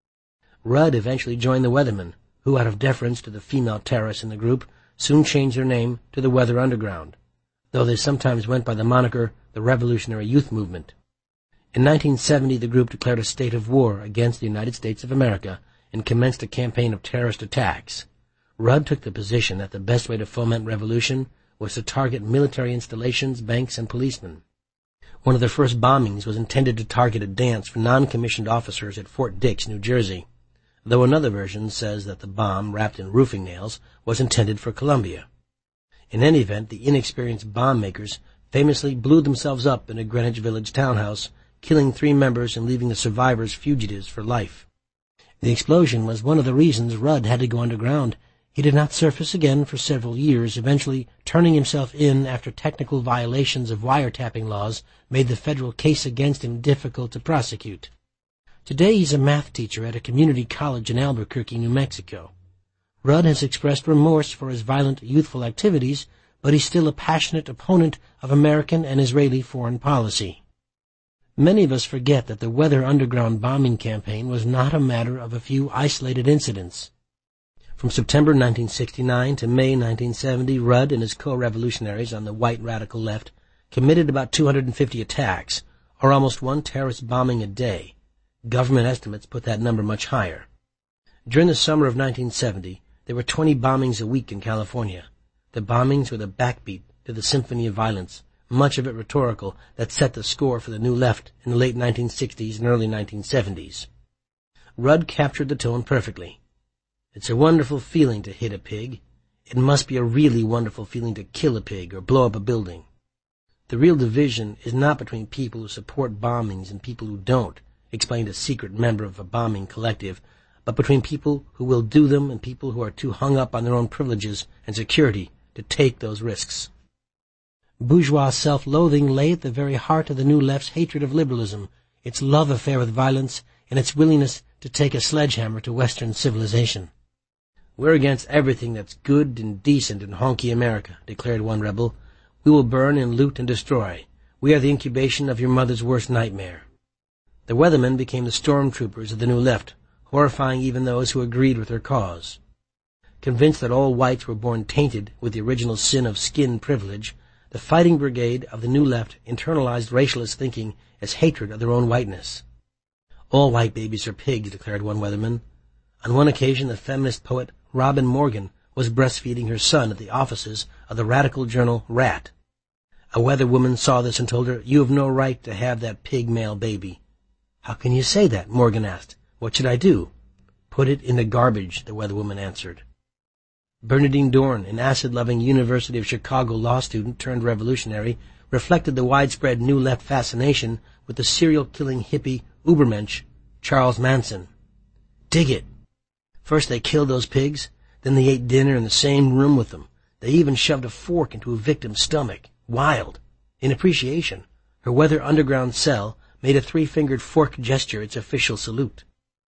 Rudd eventually joined the Weathermen, who, out of deference to the female terrorists in the group, soon changed their name to the Weather Underground, though they sometimes went by the moniker the Revolutionary Youth Movement. In 1970, the group declared a state of war against the United States of America and commenced a campaign of terrorist attacks. Rudd took the position that the best way to foment revolution was to target military installations, banks, and policemen. One of the first bombings was intended to target a dance for non-commissioned officers at Fort Dix, New Jersey, though another version says that the bomb, wrapped in roofing nails, was intended for Columbia. In any event, the inexperienced bomb makers famously blew themselves up in a Greenwich Village townhouse, killing 3 members and leaving the survivors fugitives for life. The explosion was one of the reasons Rudd had to go underground. He did not surface again for several years, eventually turning himself in after technical violations of wiretapping laws made the federal case against him difficult to prosecute. Today he's a math teacher at a community college in Albuquerque, New Mexico. Rudd has expressed remorse for his violent, youthful activities, but he's still a passionate opponent of American and Israeli foreign policy. Many of us forget that the Weather Underground bombing campaign was not a matter of a few isolated incidents. From September 1969 to May 1970, Rudd and his co-revolutionaries on the white radical left committed about 250 attacks, or almost one terrorist bombing a day. Government estimates put that number much higher. During the summer of 1970, there were 20 bombings a week in California. The bombings were the backbeat to the symphony of violence, much of it rhetorical, that set the score for the New Left in the late 1960s and early 1970s. Rudd captured the tone perfectly. It's a wonderful feeling to hit a pig. It must be a really wonderful feeling to kill a pig or blow up a building. The real division is not between people who support bombings and people who don't, explained a secret member of a bombing collective, but between people who will do them and people who are too hung up on their own privileges and security to take those risks. Bourgeois self-loathing lay at the very heart of the New Left's hatred of liberalism, its love affair with violence, and its willingness to take a sledgehammer to Western civilization. "We're against everything that's good and decent in honky America," declared one rebel. "We will burn and loot and destroy. We are the incubation of your mother's worst nightmare." The Weathermen became the stormtroopers of the New Left, horrifying even those who agreed with their cause. Convinced that all whites were born tainted with the original sin of skin privilege, the Fighting Brigade of the New Left internalized racialist thinking as hatred of their own whiteness. "All white babies are pigs," declared one Weatherman. On one occasion, the feminist poet Robin Morgan was breastfeeding her son at the offices of the radical journal Rat. A Weather woman saw this and told her, "You have no right to have that pig male baby." "How can you say that?" Morgan asked. "What should I do?" "Put it in the garbage," the Weather woman answered. Bernardine Dorn, an acid-loving University of Chicago law student turned revolutionary, reflected the widespread New Left fascination with the serial-killing hippie Ubermensch Charles Manson. Dig it. First they killed those pigs, then they ate dinner in the same room with them. They even shoved a fork into a victim's stomach. Wild. In appreciation, her Weather Underground cell made a 3-fingered fork gesture its official salute.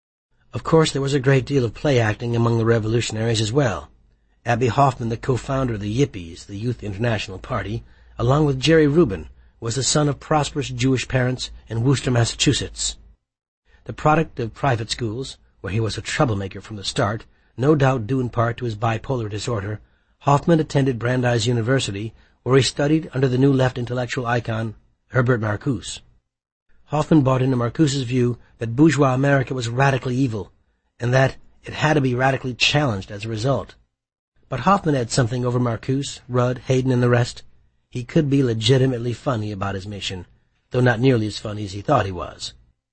Of course, there was a great deal of play acting among the revolutionaries as well. Abby Hoffman, the co-founder of the Yippies, the Youth International Party, along with Jerry Rubin, was the son of prosperous Jewish parents in Worcester, Massachusetts. The product of private schools, where he was a troublemaker from the start, no doubt due in part to his bipolar disorder, Hoffman attended Brandeis University, where he studied under the New Left intellectual icon Herbert Marcuse. Hoffman bought into Marcuse's view that bourgeois America was radically evil, and that it had to be radically challenged as a result. But Hoffman had something over Marcuse, Rudd, Hayden, and the rest. He could be legitimately funny about his mission, though not nearly as funny as he thought he was.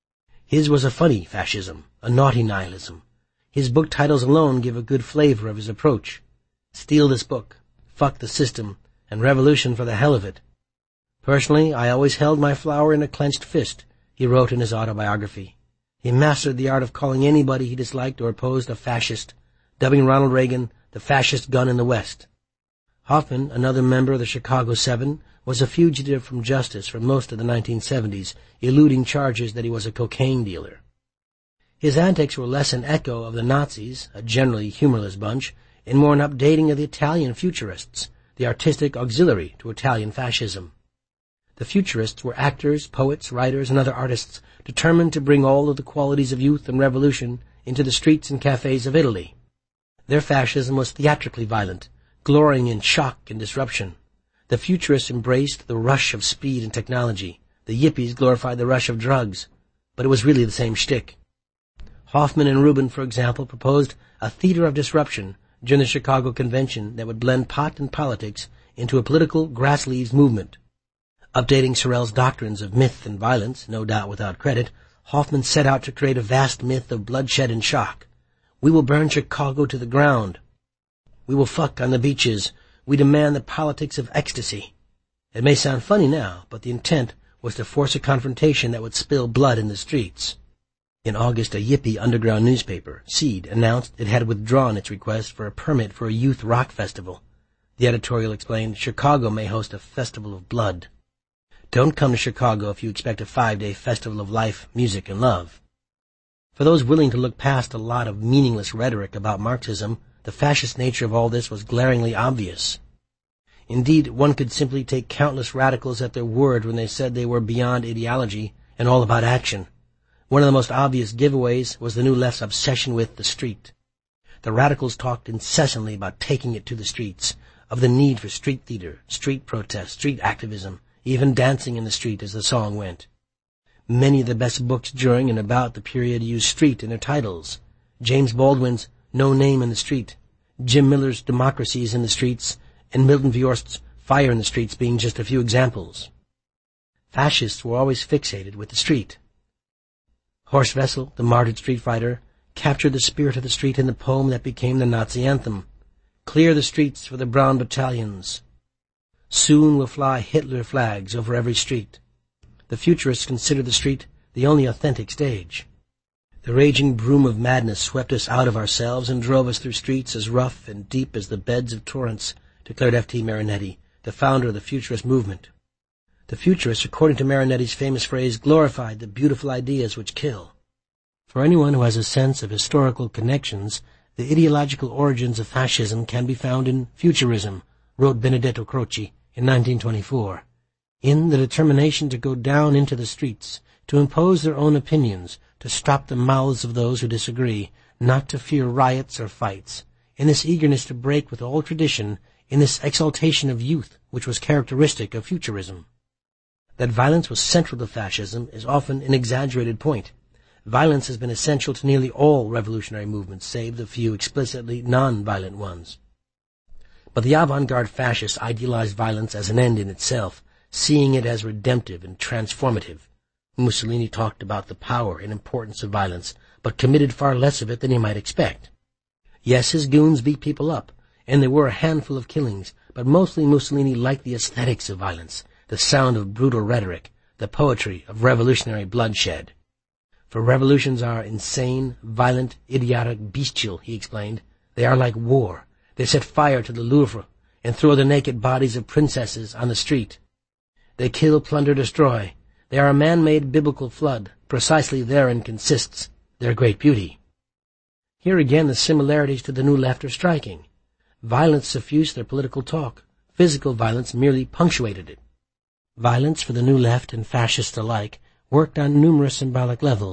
His was a funny fascism, a naughty nihilism. His book titles alone give a good flavor of his approach. Steal this book, fuck the system, and revolution for the hell of it. Personally, I always held my flower in a clenched fist, he wrote in his autobiography. He mastered the art of calling anybody he disliked or opposed a fascist, dubbing Ronald Reagan the fascist gun in the West. Hoffman, another member of the Chicago Seven, was a fugitive from justice for most of the 1970s, eluding charges that he was a cocaine dealer. His antics were less an echo of the Nazis, a generally humorless bunch, and more an updating of the Italian futurists, the artistic auxiliary to Italian fascism. The futurists were actors, poets, writers, and other artists determined to bring all of the qualities of youth and revolution into the streets and cafes of Italy. Their fascism was theatrically violent, glorying in shock and disruption. The futurists embraced the rush of speed and technology. The yippies glorified the rush of drugs. But it was really the same shtick. Hoffman and Rubin, for example, proposed a theater of disruption during the Chicago Convention that would blend pot and politics into a political grassleaves movement. Updating Sorel's doctrines of myth and violence, no doubt without credit, Hoffman set out to create a vast myth of bloodshed and shock. We will burn Chicago to the ground. We will fuck on the beaches. We demand the politics of ecstasy. It may sound funny now, but the intent was to force a confrontation that would spill blood in the streets. In August, a yippie underground newspaper, Seed, announced it had withdrawn its request for a permit for a youth rock festival. The editorial explained, Chicago may host a festival of blood. Don't come to Chicago if you expect a 5-day festival of life, music, and love. For those willing to look past a lot of meaningless rhetoric about Marxism, the fascist nature of all this was glaringly obvious. Indeed, one could simply take countless radicals at their word when they said they were beyond ideology and all about action. One of the most obvious giveaways was the New Left's obsession with the street. The radicals talked incessantly about taking it to the streets, of the need for street theater, street protest, street activism, even dancing in the street as the song went. Many of the best books during and about the period used street in their titles. James Baldwin's No Name in the Street, Jim Miller's Democracy is in the Streets, and Milton Viorst's Fire in the Streets being just a few examples. Fascists were always fixated with the street. Horst Wessel, the martyred street fighter, captured the spirit of the street in the poem that became the Nazi anthem. Clear the streets for the brown battalions. Soon will fly Hitler flags over every street. The futurists considered the street the only authentic stage. The raging broom of madness swept us out of ourselves and drove us through streets as rough and deep as the beds of torrents, declared F.T. Marinetti, the founder of the futurist movement. The futurists, according to Marinetti's famous phrase, glorified the beautiful ideas which kill. For anyone who has a sense of historical connections, the ideological origins of fascism can be found in Futurism, wrote Benedetto Croce in 1924. In the determination to go down into the streets, to impose their own opinions, to stop the mouths of those who disagree, not to fear riots or fights, in this eagerness to break with all tradition, in this exaltation of youth which was characteristic of Futurism. That violence was central to fascism is often an exaggerated point. Violence has been essential to nearly all revolutionary movements, save the few explicitly non-violent ones. But the avant-garde fascists idealized violence as an end in itself, seeing it as redemptive and transformative. Mussolini talked about the power and importance of violence, but committed far less of it than you might expect. Yes, his goons beat people up, and there were a handful of killings, but mostly Mussolini liked the aesthetics of violence, the sound of brutal rhetoric, the poetry of revolutionary bloodshed. For revolutions are insane, violent, idiotic, bestial, he explained. They are like war. They set fire to the Louvre and throw the naked bodies of princesses on the street. They kill, plunder, destroy. They are a man-made biblical flood. Precisely therein consists their great beauty. Here again the similarities to the New Left are striking. Violence suffused their political talk. Physical violence merely punctuated it. Violence for the New Left and fascists alike worked on numerous symbolic levels.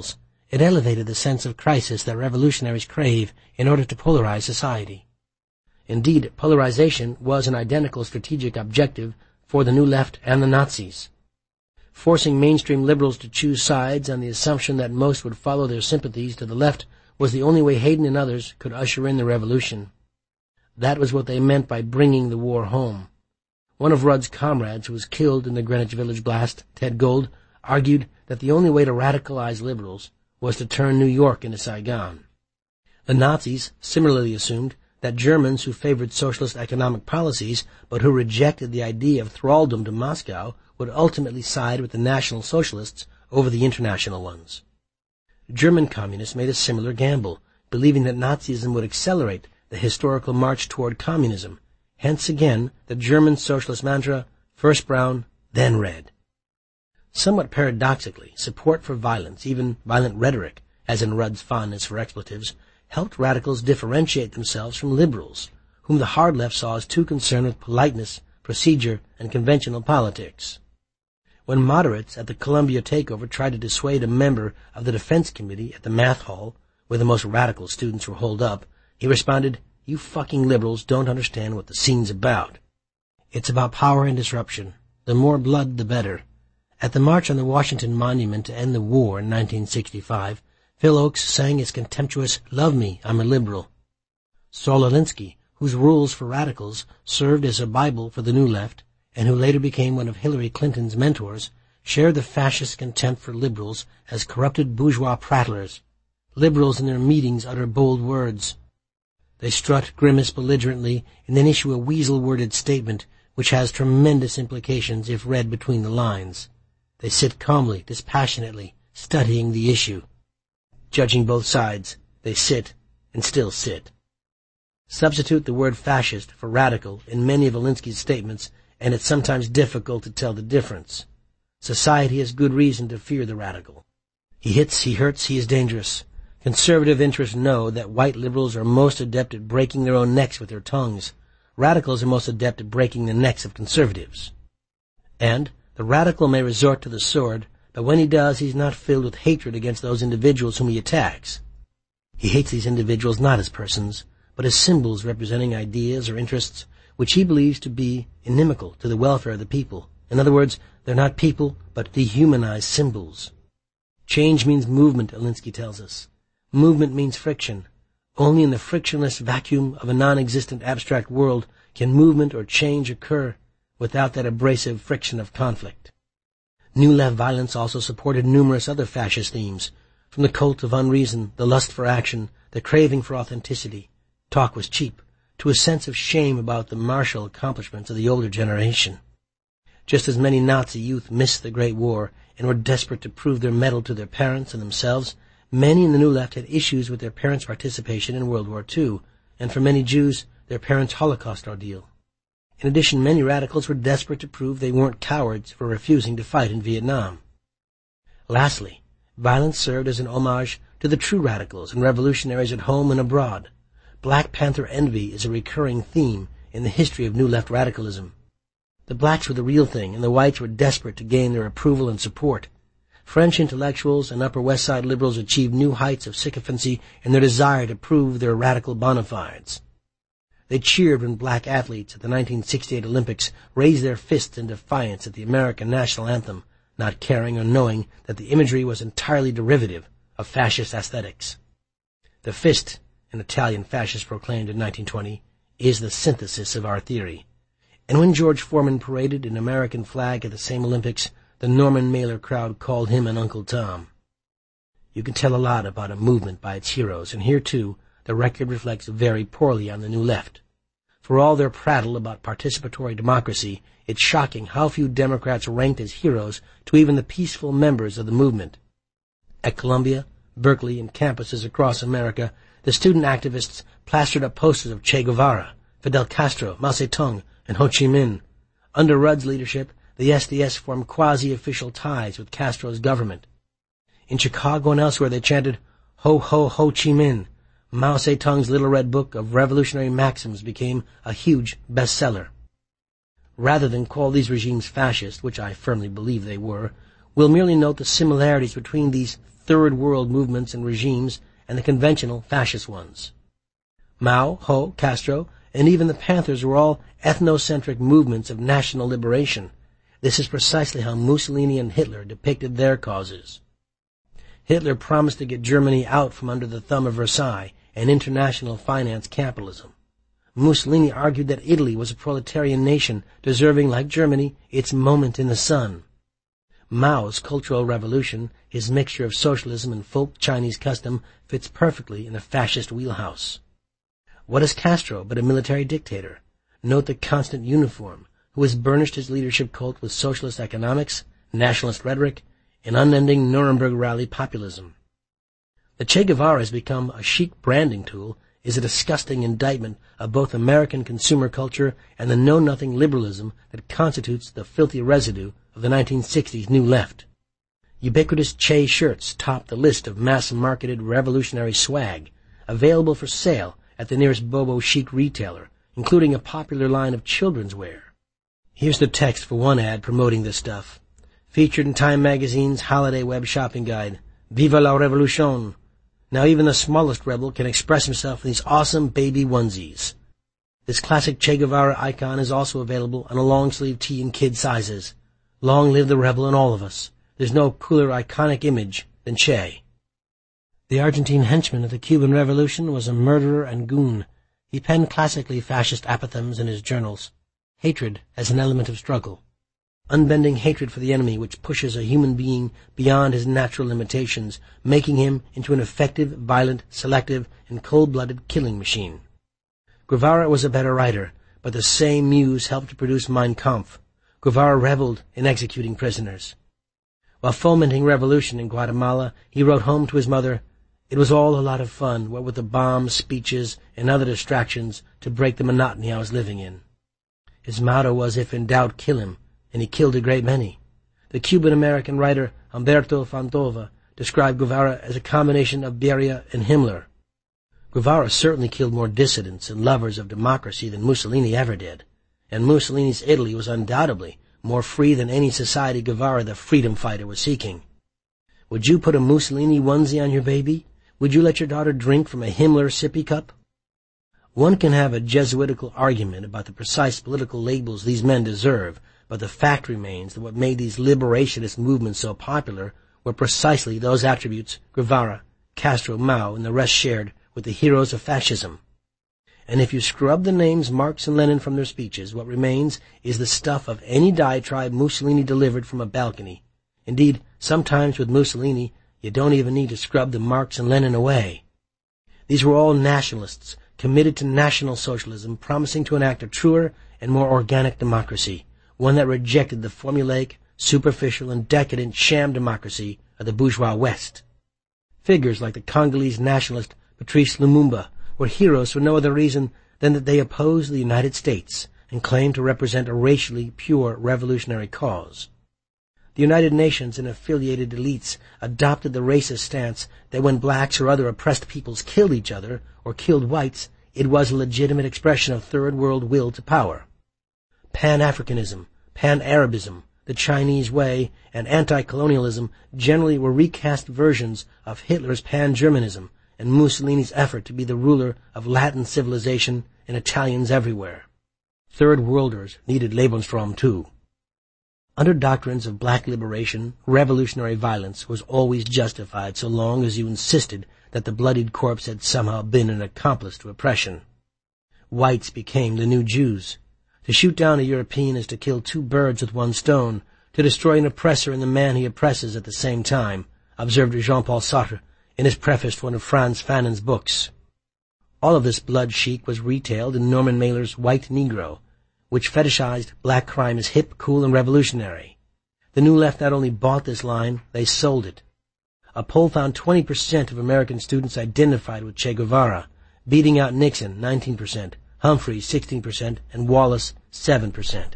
It elevated the sense of crisis that revolutionaries crave in order to polarize society. Indeed, polarization was an identical strategic objective for the New Left and the Nazis. Forcing mainstream liberals to choose sides on the assumption that most would follow their sympathies to the left was the only way Hayden and others could usher in the revolution. That was what they meant by bringing the war home. One of Rudd's comrades, who was killed in the Greenwich Village blast, Ted Gold, argued that the only way to radicalize liberals was to turn New York into Saigon. The Nazis similarly assumed that Germans who favored socialist economic policies but who rejected the idea of thraldom to Moscow would ultimately side with the National Socialists over the international ones. German communists made a similar gamble, believing that Nazism would accelerate the historical march toward communism. Hence again the German socialist mantra, first brown, then red. Somewhat paradoxically, support for violence, even violent rhetoric, as in Rudd's fondness for expletives, helped radicals differentiate themselves from liberals, whom the hard left saw as too concerned with politeness, procedure, and conventional politics. When moderates at the Columbia takeover tried to dissuade a member of the Defense Committee at the math hall, where the most radical students were holed up, he responded, "You fucking liberals don't understand what the scene's about. It's about power and disruption. The more blood, the better." At the March on the Washington Monument to End the War in 1965, Phil Oakes sang his contemptuous "Love Me, I'm a Liberal." Saul Alinsky, whose rules for radicals served as a Bible for the New Left, and who later became one of Hillary Clinton's mentors, shared the fascist contempt for liberals as corrupted bourgeois prattlers. Liberals in their meetings utter bold words. They strut, grimace belligerently, and then issue a weasel-worded statement which has tremendous implications if read between the lines. They sit calmly, dispassionately, studying the issue. Judging both sides, they sit and still sit. Substitute the word fascist for radical in many of Alinsky's statements, and it's sometimes difficult to tell the difference. Society has good reason to fear the radical. He hits, he hurts, he is dangerous. Conservative interests know that white liberals are most adept at breaking their own necks with their tongues. Radicals are most adept at breaking the necks of conservatives. And the radical may resort to the sword, but when he does, he's not filled with hatred against those individuals whom he attacks. He hates these individuals not as persons, but as symbols representing ideas or interests which he believes to be inimical to the welfare of the people. In other words, they're not people, but dehumanized symbols. Change means movement, Alinsky tells us. Movement means friction. Only in the frictionless vacuum of a non-existent abstract world can movement or change occur without that abrasive friction of conflict. New Left violence also supported numerous other fascist themes, from the cult of unreason, the lust for action, the craving for authenticity. Talk was cheap, to a sense of shame about the martial accomplishments of the older generation. Just as many Nazi youth missed the Great War and were desperate to prove their mettle to their parents and themselves, many in the New Left had issues with their parents' participation in World War II, and for many Jews, their parents' Holocaust ordeal. In addition, many radicals were desperate to prove they weren't cowards for refusing to fight in Vietnam. Lastly, violence served as an homage to the true radicals and revolutionaries at home and abroad. Black Panther envy is a recurring theme in the history of New Left radicalism. The blacks were the real thing, and the whites were desperate to gain their approval and support. French intellectuals and Upper West Side liberals achieved new heights of sycophancy in their desire to prove their radical bona fides. They cheered when black athletes at the 1968 Olympics raised their fists in defiance at the American national anthem, not caring or knowing that the imagery was entirely derivative of fascist aesthetics. The fist, an Italian fascist proclaimed in 1920, is the synthesis of our theory. And when George Foreman paraded an American flag at the same Olympics, the Norman Mailer crowd called him an Uncle Tom. You can tell a lot about a movement by its heroes, and here, too, the record reflects very poorly on the New Left. For all their prattle about participatory democracy, it's shocking how few Democrats ranked as heroes to even the peaceful members of the movement. At Columbia, Berkeley, and campuses across America, the student activists plastered up posters of Che Guevara, Fidel Castro, Mao Zedong, and Ho Chi Minh. Under Rudd's leadership, the SDS formed quasi-official ties with Castro's government. In Chicago and elsewhere they chanted, "Ho, ho, Ho Chi Minh." Mao Zedong's Little Red Book of Revolutionary Maxims became a huge bestseller. Rather than call these regimes fascist, which I firmly believe they were, we'll merely note the similarities between these third world movements and regimes and the conventional fascist ones. Mao, Ho, Castro, and even the Panthers were all ethnocentric movements of national liberation. This is precisely how Mussolini and Hitler depicted their causes. Hitler promised to get Germany out from under the thumb of Versailles and international finance capitalism. Mussolini argued that Italy was a proletarian nation deserving, like Germany, its moment in the sun. Mao's Cultural Revolution, his mixture of socialism and folk Chinese custom, fits perfectly in the fascist wheelhouse. What is Castro but a military dictator? Note the constant uniform, who has burnished his leadership cult with socialist economics, nationalist rhetoric, and unending Nuremberg rally populism. The Che Guevara has become a chic branding tool, is a disgusting indictment of both American consumer culture and the know-nothing liberalism that constitutes the filthy residue of the 1960s New Left. Ubiquitous Che shirts top the list of mass-marketed revolutionary swag, available for sale at the nearest Bobo chic retailer, including a popular line of children's wear. Here's the text for one ad promoting this stuff. Featured in Time Magazine's holiday web shopping guide, Viva la Revolution. Now even the smallest rebel can express himself in these awesome baby onesies. This classic Che Guevara icon is also available on a long-sleeve tee in kid sizes. Long live the rebel and all of us. There's no cooler iconic image than Che. The Argentine henchman of the Cuban Revolution was a murderer and goon. He penned classically fascist apothegms in his journals. Hatred as an element of struggle. Unbending hatred for the enemy which pushes a human being beyond his natural limitations, making him into an effective, violent, selective, and cold-blooded killing machine. Guevara was a better writer, but the same muse helped to produce Mein Kampf. Guevara reveled in executing prisoners. While fomenting revolution in Guatemala, he wrote home to his mother, "It was all a lot of fun, what with the bombs, speeches, and other distractions to break the monotony I was living in." His motto was, "If in doubt, kill him," and he killed a great many. The Cuban-American writer Humberto Fantova described Guevara as a combination of Beria and Himmler. Guevara certainly killed more dissidents and lovers of democracy than Mussolini ever did, and Mussolini's Italy was undoubtedly more free than any society Guevara the freedom fighter was seeking. Would you put a Mussolini onesie on your baby? Would you let your daughter drink from a Himmler sippy cup? One can have a Jesuitical argument about the precise political labels these men deserve, but the fact remains that what made these liberationist movements so popular were precisely those attributes Guevara, Castro, Mao, and the rest shared with the heroes of fascism. And if you scrub the names Marx and Lenin from their speeches, what remains is the stuff of any diatribe Mussolini delivered from a balcony. Indeed, sometimes with Mussolini, you don't even need to scrub the Marx and Lenin away. These were all nationalists, committed to National Socialism, promising to enact a truer and more organic democracy, one that rejected the formulaic, superficial, and decadent sham democracy of the bourgeois West. Figures like the Congolese nationalist Patrice Lumumba were heroes for no other reason than that they opposed the United States and claimed to represent a racially pure revolutionary cause. The United Nations and affiliated elites adopted the racist stance that when blacks or other oppressed peoples killed each other or killed whites, it was a legitimate expression of Third World will to power. Pan-Africanism, Pan-Arabism, the Chinese way, and anti-colonialism generally were recast versions of Hitler's Pan-Germanism and Mussolini's effort to be the ruler of Latin civilization and Italians everywhere. Third Worlders needed Lebensraum too. Under doctrines of black liberation, revolutionary violence was always justified so long as you insisted that the bloodied corpse had somehow been an accomplice to oppression. Whites became the new Jews. To shoot down a European is to kill two birds with one stone, to destroy an oppressor and the man he oppresses at the same time, observed Jean-Paul Sartre in his preface to one of Franz Fanon's books. All of this blood chic was retailed in Norman Mailer's White Negro, which fetishized black crime as hip, cool, and revolutionary. The New Left not only bought this line, they sold it. A poll found 20% of American students identified with Che Guevara, beating out Nixon, 19%, Humphrey, 16%, and Wallace, 7%.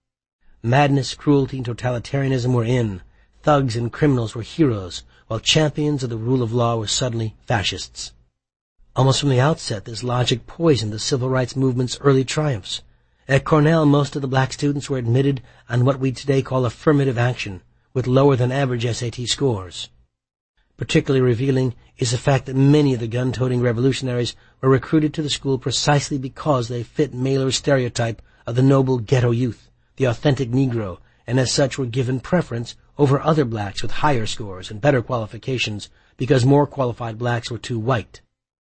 Madness, cruelty, and totalitarianism were in. Thugs and criminals were heroes, while champions of the rule of law were suddenly fascists. Almost from the outset, this logic poisoned the civil rights movement's early triumphs. At Cornell, most of the black students were admitted on what we today call affirmative action, with lower-than-average SAT scores. Particularly revealing is the fact that many of the gun-toting revolutionaries were recruited to the school precisely because they fit Mailer's stereotype of the noble ghetto youth, the authentic Negro, and as such were given preference over other blacks with higher scores and better qualifications because more qualified blacks were too white.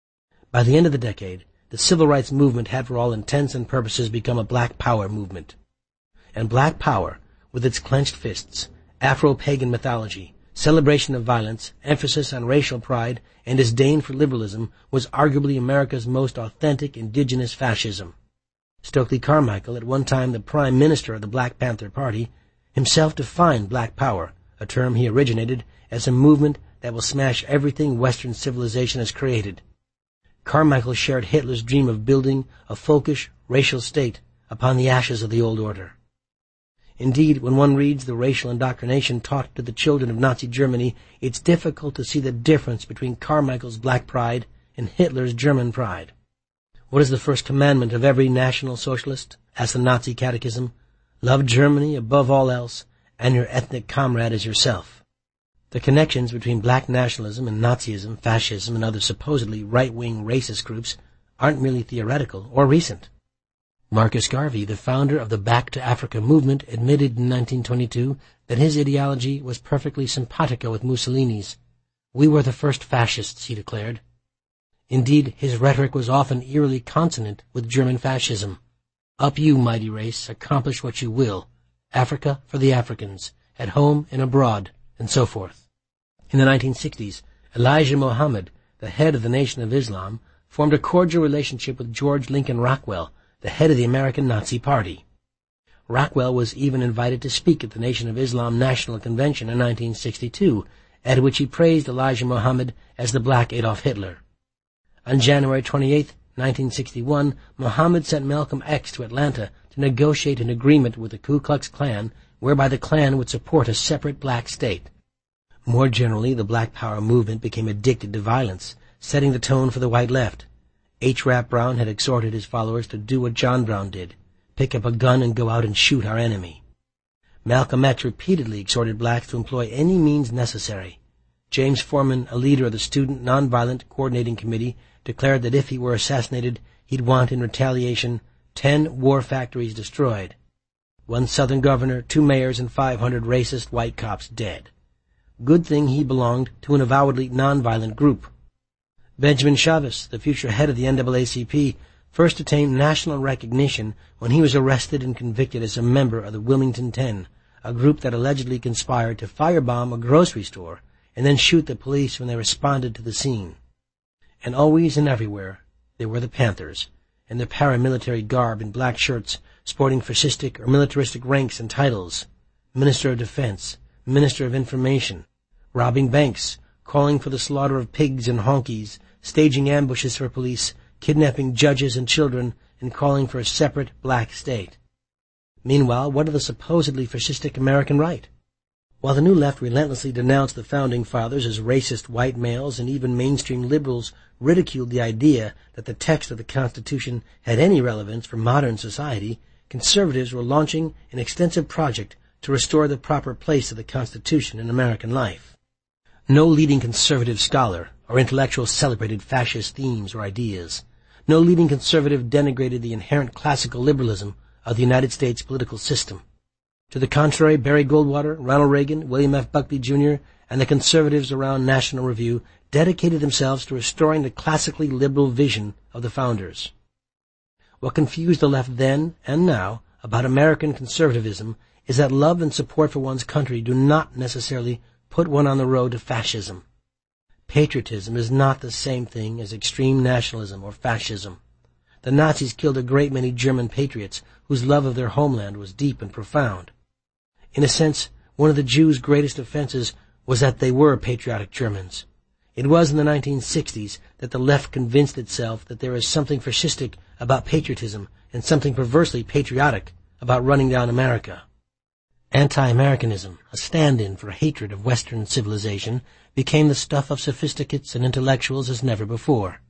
By the end of the decade, the civil rights movement had for all intents and purposes become a black power movement. And black power, with its clenched fists, Afro-pagan mythology, celebration of violence, emphasis on racial pride, and disdain for liberalism, was arguably America's most authentic indigenous fascism. Stokely Carmichael, at one time the prime minister of the Black Panther Party, himself defined black power, a term he originated, as a movement that will smash everything Western civilization has created. Carmichael shared Hitler's dream of building a folkish, racial state upon the ashes of the old order. Indeed, when one reads the racial indoctrination taught to the children of Nazi Germany, it's difficult to see the difference between Carmichael's black pride and Hitler's German pride. What is the first commandment of every National Socialist? Asked the Nazi Catechism. Love Germany above all else, and your ethnic comrade as yourself. The connections between black nationalism and Nazism, fascism, and other supposedly right-wing racist groups aren't merely theoretical or recent. Marcus Garvey, the founder of the Back to Africa movement, admitted in 1922 that his ideology was perfectly simpatico with Mussolini's. We were the first fascists, he declared. Indeed, his rhetoric was often eerily consonant with German fascism. Up you, mighty race, accomplish what you will. Africa for the Africans, at home and abroad, and so forth. In the 1960s, Elijah Muhammad, the head of the Nation of Islam, formed a cordial relationship with George Lincoln Rockwell, the head of the American Nazi Party. Rockwell was even invited to speak at the Nation of Islam National Convention in 1962, at which he praised Elijah Muhammad as the black Adolf Hitler. On January 28, 1961, Muhammad sent Malcolm X to Atlanta to negotiate an agreement with the Ku Klux Klan whereby the Klan would support a separate black state. More generally, the Black Power movement became addicted to violence, setting the tone for the white left. H. Rap Brown had exhorted his followers to do what John Brown did, pick up a gun and go out and shoot our enemy. Malcolm X repeatedly exhorted blacks to employ any means necessary. James Forman, a leader of the Student Nonviolent Coordinating Committee, declared that if he were assassinated, he'd want in retaliation 10 war factories destroyed. One Southern governor, 2 mayors, and 500 racist white cops dead. Good thing he belonged to an avowedly nonviolent group. Benjamin Chavez, the future head of the NAACP, first attained national recognition when he was arrested and convicted as a member of the Wilmington 10, a group that allegedly conspired to firebomb a grocery store and then shoot the police when they responded to the scene. And always and everywhere there were the Panthers, in their paramilitary garb in black shirts, sporting fascistic or militaristic ranks and titles. Minister of Defense, Minister of Information, robbing banks, calling for the slaughter of pigs and honkies, staging ambushes for police, kidnapping judges and children, and calling for a separate black state. Meanwhile, what of the supposedly fascistic American right? While the New Left relentlessly denounced the Founding Fathers as racist white males, and even mainstream liberals ridiculed the idea that the text of the Constitution had any relevance for modern society, conservatives were launching an extensive project to restore the proper place of the Constitution in American life. No leading conservative scholar or intellectual celebrated fascist themes or ideas. No leading conservative denigrated the inherent classical liberalism of the United States political system. To the contrary, Barry Goldwater, Ronald Reagan, William F. Buckley, Jr., and the conservatives around National Review dedicated themselves to restoring the classically liberal vision of the founders. What confused the left then and now about American conservatism is that love and support for one's country do not necessarily put one on the road to fascism. Patriotism is not the same thing as extreme nationalism or fascism. The Nazis killed a great many German patriots whose love of their homeland was deep and profound. In a sense, one of the Jews' greatest offenses was that they were patriotic Germans. It was in the 1960s that the left convinced itself that there is something fascistic about patriotism and something perversely patriotic about running down America. Anti-Americanism, a stand-in for hatred of Western civilization, became the stuff of sophisticates and intellectuals as never before.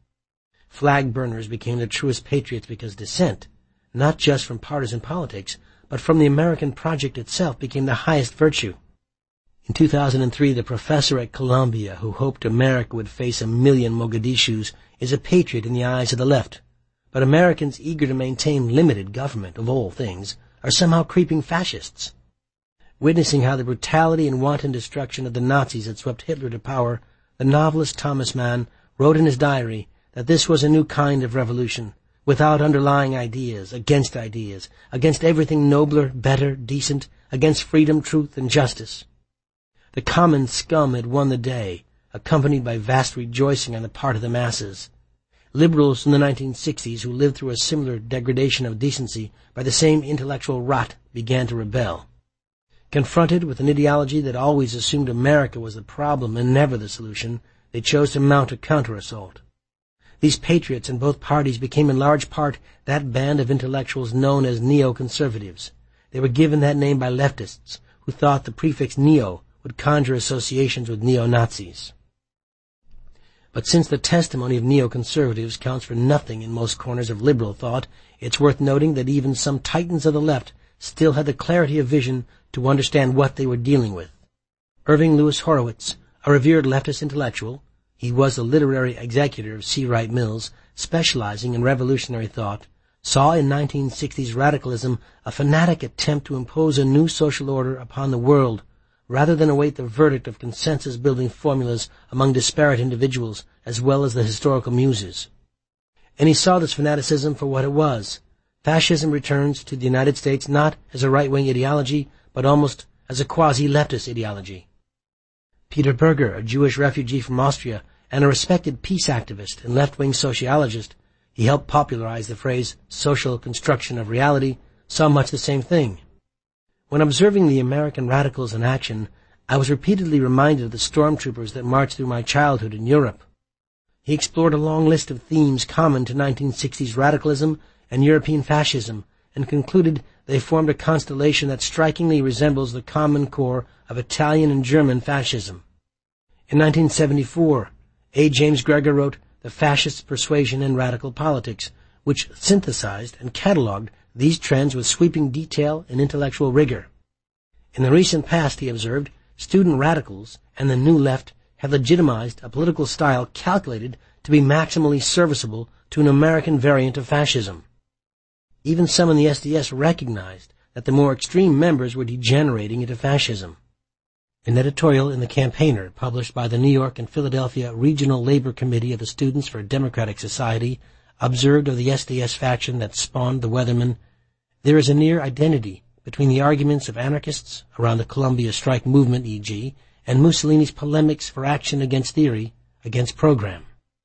Flag burners became the truest patriots because dissent, not just from partisan politics, but from the American project itself, became the highest virtue. In 2003, the professor at Columbia who hoped America would face 1 million Mogadishus is a patriot in the eyes of the left. But Americans eager to maintain limited government, of all things, are somehow creeping fascists. Witnessing how the brutality and wanton destruction of the Nazis had swept Hitler to power, the novelist Thomas Mann wrote in his diary that this was a new kind of revolution, without underlying ideas, against everything nobler, better, decent, against freedom, truth, and justice. The common scum had won the day, accompanied by vast rejoicing on the part of the masses. Liberals in the 1960s who lived through a similar degradation of decency by the same intellectual rot began to rebel. Confronted with an ideology that always assumed America was the problem and never the solution, they chose to mount a counter-assault. These patriots in both parties became in large part that band of intellectuals known as neoconservatives. They were given that name by leftists who thought the prefix neo would conjure associations with neo-Nazis. But since the testimony of neoconservatives counts for nothing in most corners of liberal thought, it's worth noting that even some titans of the left still had the clarity of vision to understand what they were dealing with. Irving Lewis Horowitz, a revered leftist intellectual, he was the literary executor of C. Wright Mills, specializing in revolutionary thought, saw in 1960s radicalism a fanatic attempt to impose a new social order upon the world, rather than await the verdict of consensus-building formulas among disparate individuals as well as the historical muses. And he saw this fanaticism for what it was. Fascism returns to the United States not as a right-wing ideology, but almost as a quasi-leftist ideology. Peter Berger, a Jewish refugee from Austria and a respected peace activist and left-wing sociologist, he helped popularize the phrase social construction of reality, saw much the same thing. When observing the American radicals in action, I was repeatedly reminded of the stormtroopers that marched through my childhood in Europe. He explored a long list of themes common to 1960s radicalism and European fascism, and concluded they formed a constellation that strikingly resembles the common core of Italian and German fascism. In 1974, A. James Gregor wrote The Fascist Persuasion and Radical Politics, which synthesized and cataloged these trends with sweeping detail and intellectual rigor. In the recent past, he observed, student radicals and the New Left have legitimized a political style calculated to be maximally serviceable to an American variant of fascism. Even some in the SDS recognized that the more extreme members were degenerating into fascism. An editorial in The Campaigner, published by the New York and Philadelphia Regional Labor Committee of the Students for a Democratic Society, observed of the SDS faction that spawned the Weathermen, there is a near identity between the arguments of anarchists around the Columbia strike movement, e.g., and Mussolini's polemics for action against theory, against program.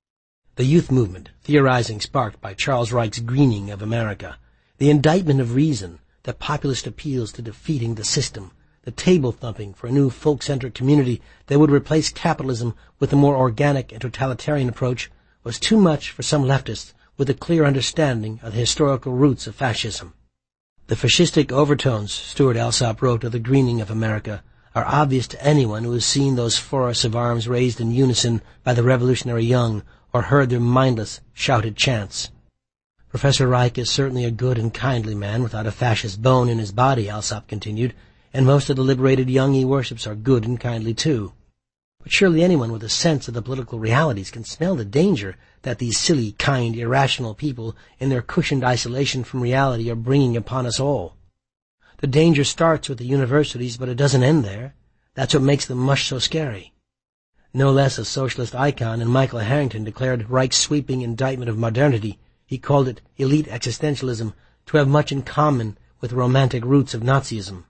The youth movement, theorizing sparked by Charles Reich's Greening of America, the indictment of reason, the populist appeals to defeating the system, the table-thumping for a new folk-centered community that would replace capitalism with a more organic and totalitarian approach, was too much for some leftists with a clear understanding of the historical roots of fascism. The fascistic overtones, Stuart Alsop wrote of the Greening of America, are obvious to anyone who has seen those forests of arms raised in unison by the revolutionary young or heard their mindless, shouted chants. Professor Reich is certainly a good and kindly man without a fascist bone in his body, Alsop continued, and most of the liberated young he worships are good and kindly too. But surely anyone with a sense of the political realities can smell the danger that these silly, kind, irrational people in their cushioned isolation from reality are bringing upon us all. The danger starts with the universities, but it doesn't end there. That's what makes the mush so scary. No less a socialist icon than Michael Harrington declared Reich's sweeping indictment of modernity, he called it elite existentialism, to have much in common with the romantic roots of Nazism.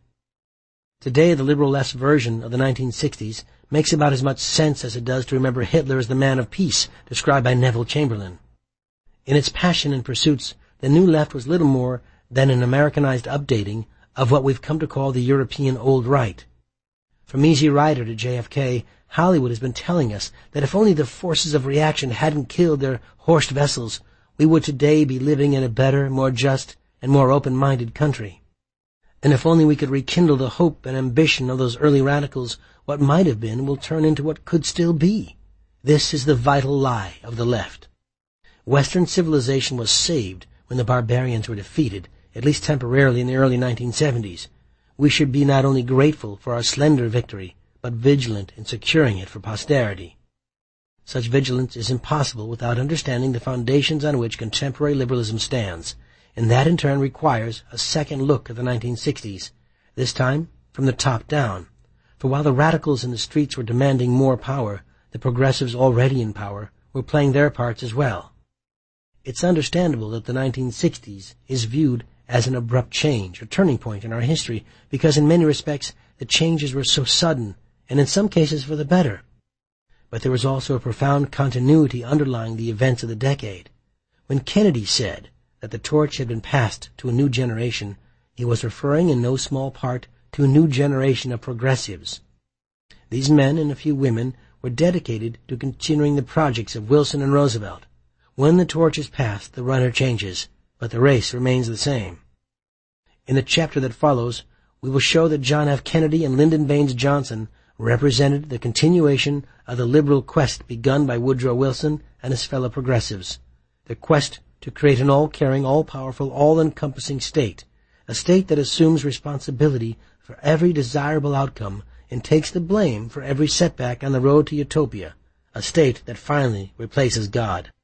Today, the liberal left's version of the 1960s makes about as much sense as it does to remember Hitler as the man of peace, described by Neville Chamberlain. In its passion and pursuits, the New Left was little more than an Americanized updating of what we've come to call the European Old Right. From Easy Rider to JFK, Hollywood has been telling us that if only the forces of reaction hadn't killed their Horst Wessels, we would today be living in a better, more just, and more open-minded country. And if only we could rekindle the hope and ambition of those early radicals, what might have been will turn into what could still be. This is the vital lie of the left. Western civilization was saved when the barbarians were defeated, at least temporarily in the early 1970s. We should be not only grateful for our slender victory, but vigilant in securing it for posterity. Such vigilance is impossible without understanding the foundations on which contemporary liberalism stands, and that in turn requires a second look at the 1960s, this time from the top down. For while the radicals in the streets were demanding more power, the progressives already in power were playing their parts as well. It's understandable that the 1960s is viewed as an abrupt change, a turning point in our history, because in many respects the changes were so sudden, and in some cases for the better. But there was also a profound continuity underlying the events of the decade. When Kennedy said that the torch had been passed to a new generation, he was referring in no small part to a new generation of progressives. These men and a few women were dedicated to continuing the projects of Wilson and Roosevelt. When the torch is passed, the runner changes, but the race remains the same. In the chapter that follows, we will show that John F. Kennedy and Lyndon Baines Johnson represented the continuation of the liberal quest begun by Woodrow Wilson and his fellow progressives, the quest to create an all-caring, all-powerful, all-encompassing state, a state that assumes responsibility for every desirable outcome and takes the blame for every setback on the road to utopia, a state that finally replaces God.